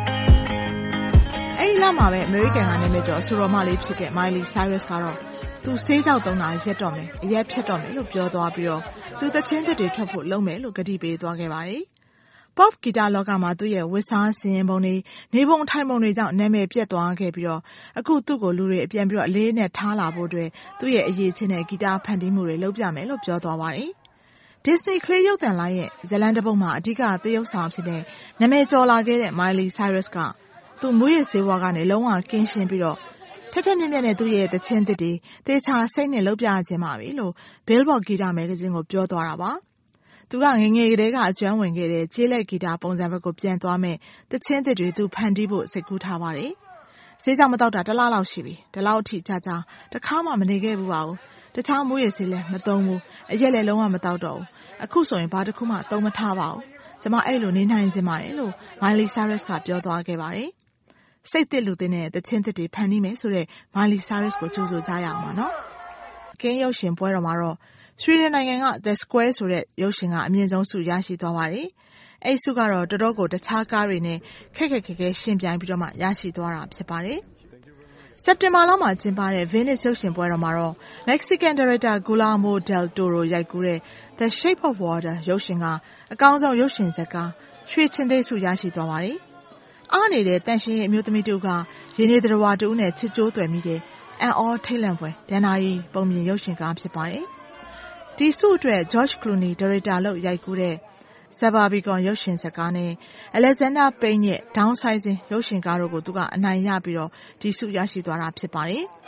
အဲ့ဒီလမှာပဲအမေရိကန်ကနာမည်ကျော်အဆိုတော်မလေးဖြစ်တဲ့ Miley Cyrus ကတော့သူဆေးကြောက်သုံးတာရက်တော့မယ်အရက်ဖြတ်တော့မယ်လို့ပြောသွားပြီးတော့သူသချင်းသစ်တွေထွက်ဖို့လုပ်မယ်လို့ကတိပေးသွားခဲ့ပါတယ်။ Pop ဂီတလောကမှာသူ့ရဲ့ဝတ်စားစင်ရင်ပုံတွေနေပုံထိုင်ပုံတွေကြောင့်နာမည်ပြတ်သွားခဲ့ပြီးတော့အခုသူ့ကိုလူတွေအပြန်ပြီးတော့အလေးနဲ့ထားလာဖို့အတွက်သူ့ရဲ့အရေးချင်းတဲ့ဂီတဖန်တီးမှုတွေလုပ်ပြမယ်လို့ပြောသွားပါတယ်။ Disney ကလေးရုပ်သံလိုင်းရဲ့ဇလန်တပုတ်မှာအဓိကသရုပ်ဆောင်ဖြစ်တဲ့နာမည်ကျော်လာခဲ့တဲ့ Miley Cyrus ကသူမွေးရစေဝါကနေလုံးဝကင်းရှင်းပြီးတော့ထက်ထက်မြက်မြက်နဲ့သူ့ရဲ့သချင်းသစ်တွေတေချာစိတ်နဲ့လုပ်ပြခြင်းပါပဲလို့ Billboard ဂီတမဂ္ဂဇင်းကိုပြောသွားတာပါ။သူကငငယ်ကလေးကအကျွမ်းဝင်ခဲ့တဲ့ကျေးလက်ဂီတပုံစံဘက်ကိုပြန်သွားမဲ့သချင်းသစ်တွေသူဖန်တီးဖို့စိတ်ကူးထားပါတယ်။ဆေးကြောင်မတောက်တာတစ်လလောက်ရှိပြီ။ဒီလောက်အထိကြာကြာတစ်ခါမှမနေခဲ့ဘူးပါဘူး။တခြားမွေးရစေလည်းမသုံးဘူး။အရက်လည်းလုံးဝမတောက်တော့ဘူး။အခုဆိုရင်ဘာတစ်ခုမှသုံးမထားပါဘူး။ကျွန်မအဲ့လိုနေနိုင်ခြင်းပါတယ်လို့ Miley Cyrus ကပြောသွားခဲ့ပါတယ်။စိတ်သစ်လူသစ်နဲ့သချင်းသစ်တွေဖန်တီးမယ်ဆိုတဲ့ Miley Cyrus ကိုကြိုးဆိုကြရအောင်ပါနော်။ကင်းရုပ်ရှင်ပွဲတော်မှာတော့ဆွီဒင်နိုင်ငံက The Square ဆိုတဲ့ရုပ်ရှင်ကအမြင့်ဆုံးဆုရရှိသွားပါတယ်။အဲဒီဆုကတော့တော်တော်ကိုတခြားကားတွေနဲ့ခက်ခက်ခဲခဲရှင်ပြိုင်ပြီးတော့မှရရှိသွားတာဖြစ်ပါတယ်။စက်တင်ဘာလမှာကျင်းပတဲ့ Venice ရုပ်ရှင်ပွဲတော်မှာတော့ Mexican director Guillermo del Toro ရိုက်ကူးတဲ့ The Shape of Water ရုပ်ရှင်ကအကောင်းဆုံးရုပ်ရှင်ဇာတ်ကားရွှေချင်းသေးဆုရရှိသွားပါတယ်။အားနေတဲ့တန်ရှင်ရဲ့အမျိုးသမီးတူကရင်းနေသတ္တဝါတူနဲ့ချစ်ကြိုးသွယ်မိတဲ့အံ့ဩထိတ်လန့်ဖွယ်ဒဏ္ဍာရီပုံမြင်ရုပ်ရှင်ကားဖြစ်ပါတယ်။ဒီဆုအတွက် George Clooney ဒါရိုက်တာလုပ်ရိုက်ကူးတဲ့ Suburbicon ရုပ်ရှင်ဇာတ်ကားနဲ့ Alexander Payne ရဲ့ Downsizing ရုပ်ရှင်ကားတို့ကိုသူကအနိုင်ရပြီးတော့ဒီဆုရရှိသွားတာဖြစ်ပါတယ်။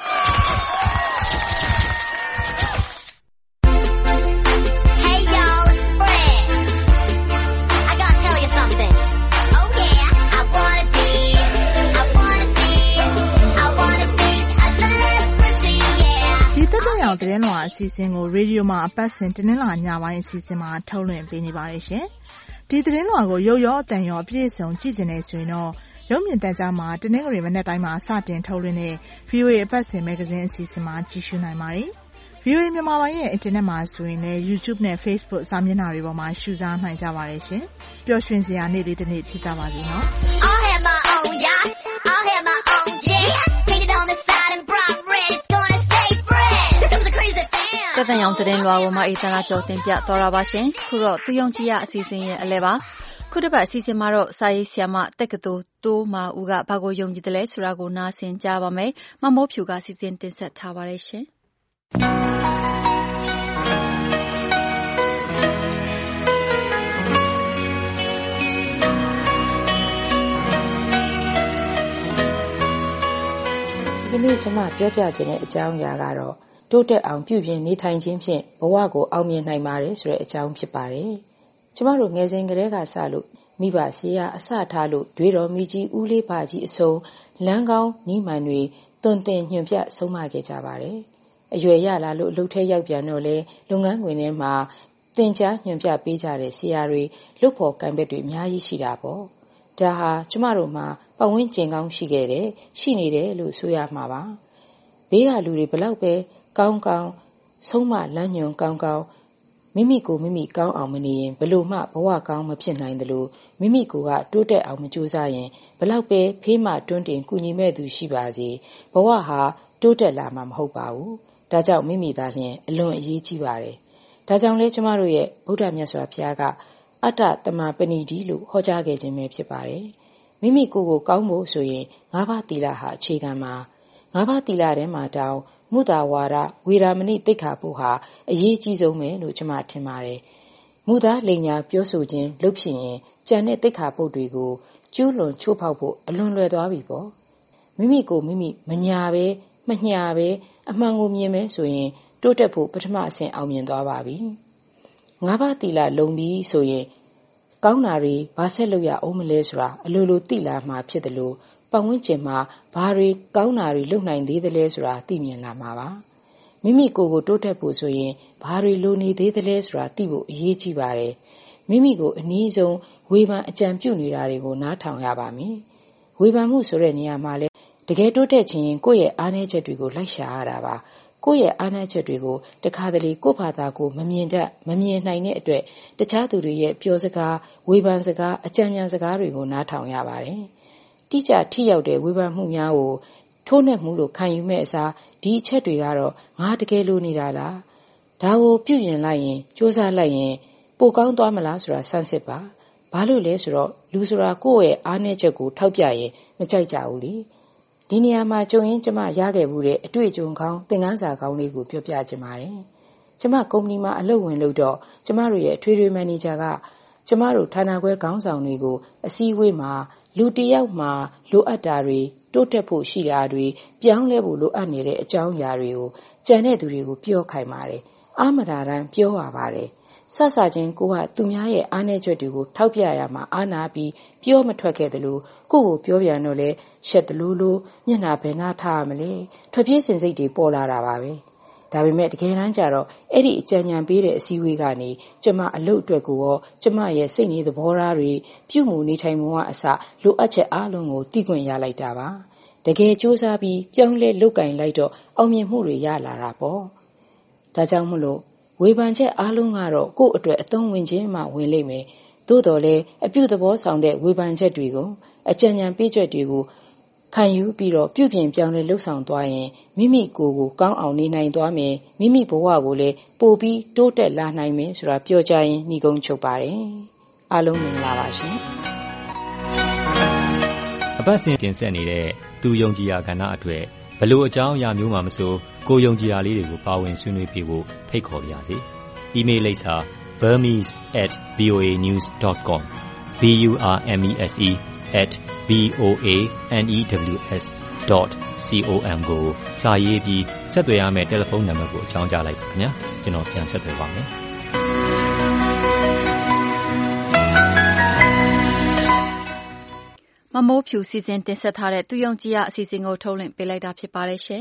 Now, the Renwa season or radio ma passing Tenilla Nyawa season ma Tolan Penny Variation. Did the Renwa go yo yo than your place on Chisenes, you know. Yomin Tajama, the Negri Venetama Satin Toline, V O A passing magazine season ma Chishuna Mari. V O A Mamawa Internet doing a YouTube ne Facebook Saminari Roma shoes on my Javariation. Your Shrinzia needed the need to Javazino. I'll have my own yacht, I'll have my own jet, painted on the side and bright red. That the young Tenwa ma itana jotin pia Torabashin, Kuro, two young tia season a leva. Could about season maro, Sai Siama, Teketo, Do Ma Uga Pago Young Dile, Surago Nasin Java May, Mamo Puga season set Tavaration. ဒီနေ့ကျွန်မပြောပြခြင်းတဲ့အကြောင်းအရာကတော့တိုးတက်အောင်ပြုပြင်နေထိုင်ခြင်းဖြင့်ဘဝကိုအောင်မြင်နိုင်ပါတယ်ဆိုတဲ့အကြောင်းဖြစ်ပါတယ်။ကျမတို့ငယ်စဉ်ကတည်းကစလို့မိဘဆေးရအစထားလို့တွေးတော်မိကြီးဦးလေးပါကြီးအစုံလမ်းကောင်းနီးမှန်တွေတွင်တင်ညွှန်ပြဆုံးမခဲ့ကြပါတယ်။အရွယ်ရလာလို့အလုပ်ထဲရောက်ပြန်တော့လေလုပ်ငန်းခွင်ထဲမှာသင်ကြားညွှန်ပြပေးကြတဲ့ဆရာတွေလုပ်ဖို့ကံဘက်တွေအများကြီးရှိတာပေါ့။ဒါဟာကျမတို့မှာပတ်ဝန်းကျင်ကောင်းရှိခဲ့တယ်ရှိနေတယ်လို့ဆိုရမှာပါ။ဘေးကလူတွေဘလောက်ပဲကောင်းကောင်းဆုံးမလမ်းညွှန်ကောင်းကောင်းမိမိကိုမိမိကောင်းအောင်မနေရင်ဘလို့မှဘဝကောင်းမဖြစ်နိုင်တယ်လို့မိမိကိုကတိုးတက်အောင်မကြိုးစားရင်ဘလောက်ပဲဖေးမတွန်းတင်ကူညီမဲ့သူရှိပါစေဘဝဟာတိုးတက်လာမှာမဟုတ်ပါဘူး။ဒါကြောင့်မိမိသားလျှင်အလွန်အရေးကြီးပါတယ်။ဒါကြောင့်လဲကျမတို့ရဲ့ဗုဒ္ဓမြတ်စွာဘုရားကအတ္တတမပဏိတိလို့ဟောကြားခဲ့ခြင်းပဲဖြစ်ပါတယ်။မိမိကိုယ်ကိုကောင်းဖို့ဆိုရင်ငါးပါးသီလဟာအခြေခံမှာငါးပါးသီလထဲမှာတောင်မုသာဝါဒဝေရာမဏိတိတ်ခါဖို့ဟာအရေးကြီးဆုံးပဲလို့ကျွန်မထင်ပါတယ်။မုသာလိန်ညာပြောဆိုခြင်းလုပ်ဖြစ်ရင်ကြံတဲ့တိတ်ခါဖို့တွေကိုကျူးလွန်ချိုးဖောက်ဖို့အလွန်လွယ်သွားပြီပေါ့။မိမိကိုမိမိမညာပဲမညာပဲအမှန်ကိုမြင်မဲဆိုရင်တိုးတက်ဖို့ပထမအဆင့်အောင်မြင်သွားပါပြီ။ငါးပါးသီလလုံပြီးဆိုရင်ကောင်းတာတွေဘာဆက်လုပ်ရအောင်မလဲဆိုတာအလိုလိုသိလာမှာဖြစ်တယ်လို့ပတ်ဝန်းကျင်မှာဘာတွေကောင်းတာတွေလုပ်နိုင်သေးသလဲဆိုတာသိမြင်လာမှာပါမိမိကိုယ်ကိုတိုးတက်ဖို့ဆိုရင်ဘာတွေလိုနေသေးသလဲဆိုတာသိဖို့အရေးကြီးပါတယ်မိမိကိုအနည်းဆုံးဝေဖန်အကြံပြုနေတာတွေကိုနားထောင်ရပါမယ်ဝေဖန်မှုဆိုတဲ့နေရာမှာလဲတကယ်တိုးတက်ခြင်းရင်ကိုယ့်ရဲ့အားနည်းချက်တွေကိုလိုက်ရှာရတာပါကိုယ့်ရဲ့အားနည်းချက်တွေကိုတခါတလေကိုယ့်ဘာသာကိုမမြင်တတ်မမြင်နိုင်တဲ့အတွက်တခြားသူတွေရဲ့ပြောစကားဝေဖန်စကားအကြံဉာဏ်စကားတွေကိုနားထောင်ရပါတယ်တိကျထိရောက်တဲ့ဝေဖန်မှုများကိုထိုးနှက်မှုလို့ခံယူမဲ့အစားဒီအချက်တွေကတော့ငါတကယ်လို့နေတာလားဒါကိုပြုပြင်လိုက်ရင်စူးစမ်းလိုက်ရင်ပိုကောင်းသွားမလားဆိုတာစမ်းစစ်ပါဘာလို့လဲဆိုတော့လူဆိုတာကိုယ့်ရဲ့အားနည်းချက်ကိုထောက်ပြရင်မကြိုက်ကြဘူးလေဒီနေရာမှာကြုံရင်ကျမရခဲ့မှုတဲ့အတွေ့အကြုံကောင်းသင်ခန်းစာကောင်းလေးကိုပြောပြချင်ပါတယ်ကျမကုမ္ပဏီမှာအလုပ်ဝင်လို့တော့ကျမတို့ရဲ့အထွေထွေမန်နေဂျာကကျမတို့ဌာနခွဲခေါင်းဆောင်တွေကိုအစည်းအဝေးမှာလူတယောက်မှာလိုအပ်တာတွေတိုးတက်ဖို့ရှိတာတွေပြောင်းလဲဖို့လိုအပ်နေတဲ့အကြောင်းအရာတွေကိုကြံတဲ့သူတွေကိုပြောခိုင်းပါတယ်အာမရာတမ်းပြောရပါတယ်ဆဆချင်းကိုကသူများရဲ့အားနည်းချက်တွေကိုထောက်ပြရမှာအာနာပြီးပြောမထွက်ခဲ့တယ်လို့ကိုကိုပြောပြန်တော့လဲရှက်တလူလူမျက်နှာဘယ်နှထားရမလဲထွက်ပြေးစင်စိတ်တွေပေါ်လာတာပါပဲဒါပေမဲ့တကယ်တမ်းကျတော့အဲ့ဒီအကြံဉာဏ်ပေးတဲ့အစည်းအဝေးကနေကျမအလုပ်အတွက်ကိုရောကျမရဲ့စိတ်နေသဘောထားတွေပြုမှုနေထိုင်မှုကအစလိုအပ်ချက်အားလုံးကိုသိခွင့်ရလိုက်တာပါတကယ်စူးစမ်းပြီးပြောင်းလဲလုပ်ကင်လိုက်တော့အောင်မြင်မှုတွေရလာတာပေါ့ဒါကြောင့်မလို့ဝေဖန်ချက်အားလုံးကတော့ကိုယ့်အတွက်အသုံးဝင်ခြင်းမှဝင်လိမ့်မယ်သို့တော်လည်းအပြုသဘောဆောင်တဲ့ဝေဖန်ချက်တွေကိုအကြံဉာဏ်ပေးချက်တွေကိုခံယူပြီးတော့ပြုပြင်ပြောင်းလဲလှုပ်ဆောင်သွားရင်မိမိကိုယ်ကိုကောင်းအောင်နေနိုင်သွားမယ်မိမိဘဝကိုလည်းပိုပြီးတိုးတက်လာနိုင်မယ်ဆိုတာပြောကြရင်ညီကုန်းချုပ်ပါတယ်အားလုံးမင်္ဂလာပါရှင်အပတ်စဉ်တင်ဆက်နေတဲ့သူယုံကြည်ရာကဏ္ဍအတွက်ဘလို့အကြောင်းအရာမျိုးမှမဆိုကိုယုံကြည်ရာလေးတွေကိုပါဝင်ဆွေးနွေးပြဖို့ဖိတ်ခေါ်ပါရစေ။ email လိပ်စာ burmese at voa news dot com b u r m e s e at v o a n e w s dot com ကိုစာရေးပြီးဆက်သွယ်ရမယ့်တယ်လီဖုန်းနံပါတ်ကိုအကြောင်းကြားလိုက်ပါခင်ဗျာကျွန်တော်ပြန်ဆက်သွယ်ပါမယ်မမိုးဖြူစီစဉ်တင်ဆက်ထားတဲ့သူယုံကြည်ရာအစီအစဉ်ကိုထုတ်လွှင့်ပေးလိုက်တာဖြစ်ပါတယ်ရှင်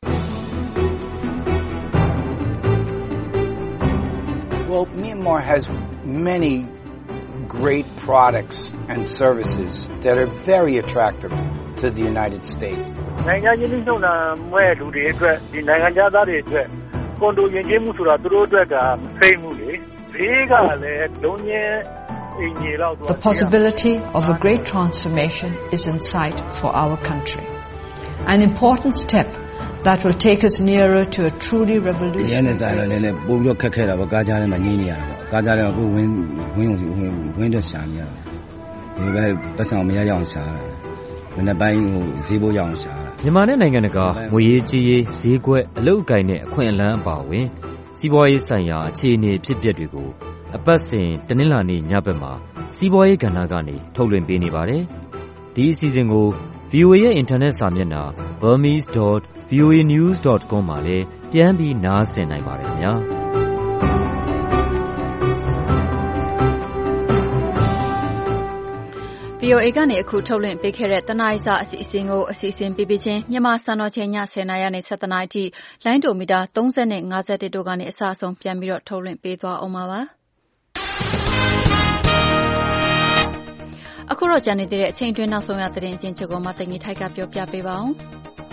Well, Myanmar has many great products and services that are very attractive to the United States. နိုင်ငံချင်းနှုတ်နာမဲ့လူတွေအတွက်ဒီနိုင်ငံသားတွေအတွက်ကွန်ဒိုယဉ်ကျေးမှုဆိုတာသူတို့အတွက်ကမသိမှုလေဘေးကလည်းလုံးချင်း The possibility of a great transformation is in sight for our country. An important step that will take us nearer to a truly revolutionary. ။မြန်မာနဲ့နိုင်ငံတကာငွေရေးကြေးရေးဈေးကွက်အလုပ်အကိုင်နဲ့အခွင့်အလမ်းအပါအဝင်စီးပွားရေးဆိုင်ရာအခြေအနေဖြစ်ပျက်တွေကိုအပတ်စဉ်တနင်္လာနေ့ညဘက်မှာစီးပွားရေးကဏ္ဍကနေထုတ်လွှင့်ပေးနေပါတယ်။ဒီအစီအစဉ်ကို ဗွီအိုအေ ရဲ့အင်တာနက်စာမျက်နှာ burmese dot v o a news dot com မှာလည်းပြန်ပြီးနားဆင်နိုင်ပါတယ်ခင်ဗျာ။ဗွီအိုအေကနေအခုထုတ်လွှင့်ပေးခဲ့တဲ့တနားရီစာအစီအစဉ်ကိုအစီအစဉ်ပေးပြီးချင်းမြန်မာစံတော်ချိန်ညဆယ်နာရီနဲ့ဆယ်နာရီအထိလိုင်းဒိုမီတာသုံး၀နဲ့၅၁တို့ကနေအစအဆုံးပြန်ပြီးတော့ထုတ်လွှင့်ပေးသွားအောင်ပါပါ။အခုတော့ကြံနေတဲ့အချိန်တွင်းနောက်ဆုံးရသတင်းအကျဉ်းချုပ်ကိုမသိငီထိုက်ကပြောပြပေးပါအောင်။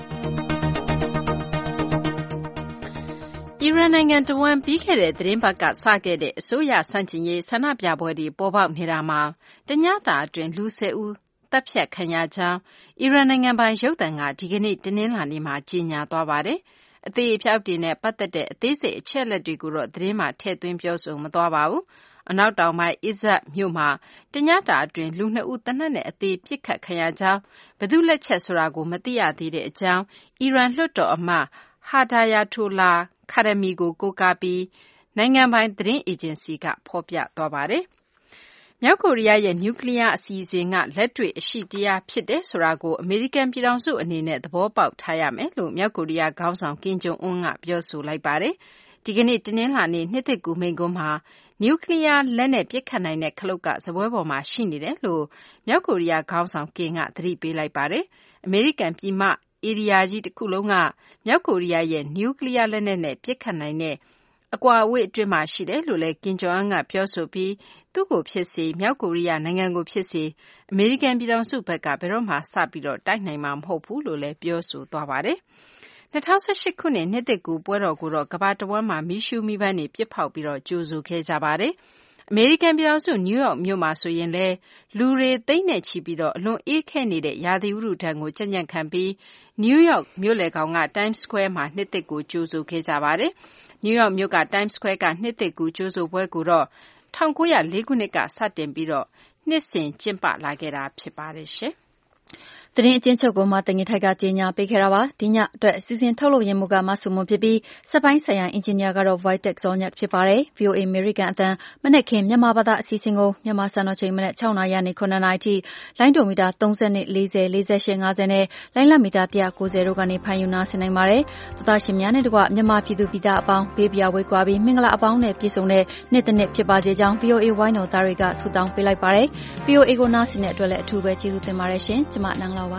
အီရန်နိုင်ငံတဝန်းပြီးခဲ့တဲ့သတင်းပတ်ကစခဲ့တဲ့အစိုးရဆန့်ကျင်ရေးဆန္ဒပြပွဲတွေပေါ်ပေါက်နေတာမှာတညတာအတွင်းလူ၁၀ဦးတပ်ဖြတ်ခံရကြောင်းအီရန်နိုင်ငံပိုင်ရုပ်သံကဒီကနေ့တနင်္လာနေ့မှာကြေညာသွားပါတယ်။အသေးအဖြောက်တွေနဲ့ပတ်သက်တဲ့အသေးစိတ်အချက်အလက်တွေကိုတော့သတင်းမှာထည့်သွင်းပြောဆိုမသွားပါဘူး။အနောက်တောင်ပိုင်းအစ်ဇတ်မြို့မှာတညတာအတွင်းလူနှစ်ဦးသေနတ်နဲ့အသေးပစ်ခတ်ခံရကြောင်းဘယ်သူလက်ချက်ဆိုတာကိုမသိရသေးတဲ့အကြောင်းအီရန်လွှတ်တော်အမတ်ဟာဒါယာတိုလာခါရမီကိုကိုးကားပြီးနိုင်ငံပိုင်သတင်းအေဂျင်စီကဖော်ပြသွားပါတယ်။မြောက်ကိုရီးယားရဲ့နျူကလ িয়ার အစီအစဉ်ကလက်တွေ့အရှိတရားဖြစ်တယ်ဆိုတာကိုအမေရိကန်ပြည်ထောင်စုအနေနဲ့သဘောပေါက်ထားရမယ်လို့မြောက်ကိုရီးယားခေါင်းဆောင်ကင်ဂျုံအွန်းကပြောဆိုလိုက်ပါတယ်။ဒီကနေ့တနင်္လာနေ့နှစ်သစ်ကူးမိန့်ခွန်းမှာနျူကလ িয়ার လက်နဲ့ပစ်ခတ်နိုင်တဲ့ခလုတ်ကစားပွဲပေါ်မှာရှိနေတယ်လို့မြောက်ကိုရီးယားခေါင်းဆောင်ကင်ကသတိပေးလိုက်ပါတယ်။အမေရိကန်ပြည်မဧရိယာကြီးတစ်ခုလုံးကမြောက်ကိုရီးယားရဲ့နျူကလ িয়ার လက်နက်နဲ့ပစ်ခတ်နိုင်တဲ့အကွာအဝေးအတွင်းမှာရှိတယ်လို့လည်းကင်ဂျုံအွန်းကပြောဆိုပြီးသူ့ကိုဖြစ်စေမြောက်ကိုရီးယားနိုင်ငံကိုဖြစ်စေအမေရိကန်ပြည်ထောင်စုဘက်ကဘယ်တော့မှစပြီးတော့တိုက်နိုင်မှာမဟုတ်ဘူးလို့လည်းပြောဆိုသွားပါတယ်။၂၀၁၈ခုနှစ်နှစ်သစ်ကူးပွဲတော်ကိုတော့ကမ္ဘာတဝန်းမှာမီးရှူးမီးပန်းတွေပစ်ဖောက်ပြီးတော့ကြိုဆိုခဲ့ကြပါတယ်။အမေရိကန်ပြည်ထောင်စုနယူးယောက်မြို့မှာဆိုရင်လည်းလူတွေသိန်းနဲ့ချီပြီးတော့အလွန်အေးခဲနေတဲ့ရာသီဥတုဒဏ်ကိုကြံ့ကြံ့ခံပြီးနယူးယောက်မြို့လယ်ကောင်က Times Square မှာနှစ်သစ်ကိုကြိုဆိုခဲ့ကြပါတယ်။နယူးယောက်မြို့က Times Square ကနှစ်သစ်ကူးကြိုဆိုပွဲကိုတော့၁၉၀၄ခုနှစ်ကစတင်ပြီးတော့နှစ်စဉ်ကျင်းပလာခဲ့တာဖြစ်ပါတယ်ရှင်။သတင်းအကျဉ်းချုပ်ကိုမသိငီထိုက်ကကြေညာပေးခဲ့တာပါ။ဒီညအတွက်စီစဉ်ထုတ်လုပ်ရင်းမှုကမဆုမွန်ဖြစ်ပြီးစက်ပိုင်းဆိုင်ရာအင်ဂျင်နီယာကတော့ Vitek Zolnyak ဖြစ်ပါတယ်။ ဗွီအိုအေ American အသံမနက်ခင်းမြန်မာဘာသာအစီအစဉ်ကိုမြန်မာစံတော်ချိန်မနက်၆နာရီနေခုနှစ်နာရီထိလိုင်းဒိုမီတာ၃၀နဲ့၄၀ ၄၈ ၅၀နဲ့လိုင်းလမီတာ၁၉၀တို့ကနေဖန်ယူနာဆင်နိုင်ပါတယ်။သောသားရှင်များနဲ့တကွမြန်မာပြည်သူပြည်သားအပေါင်းဘေးပြာဝေးကွာပြီးမင်္ဂလာအပေါင်းနဲ့ပြည့်စုံတဲ့နေ့တစ်နေ့ဖြစ်ပါစေကြောင်း ဗွီအိုအေ ဝိုင်းတော်သားတွေကဆုတောင်းပေးလိုက်ပါတယ်။ ဗွီအိုအေကိုနားဆင်တဲ့အတွက်လည်းအထူးပဲကျေးဇူးတင်ပါတယ်ရှင်။ကျွန်မနန်းလာပါ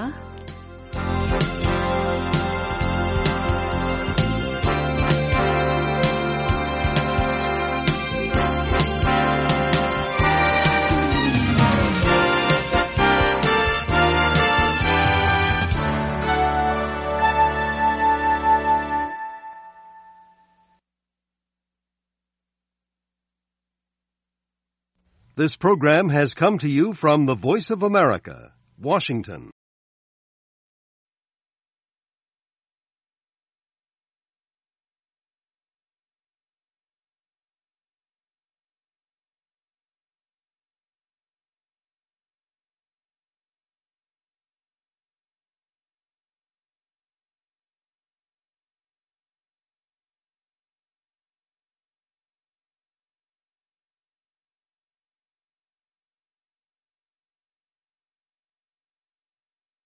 This program has come to you from the Voice of America, Washington.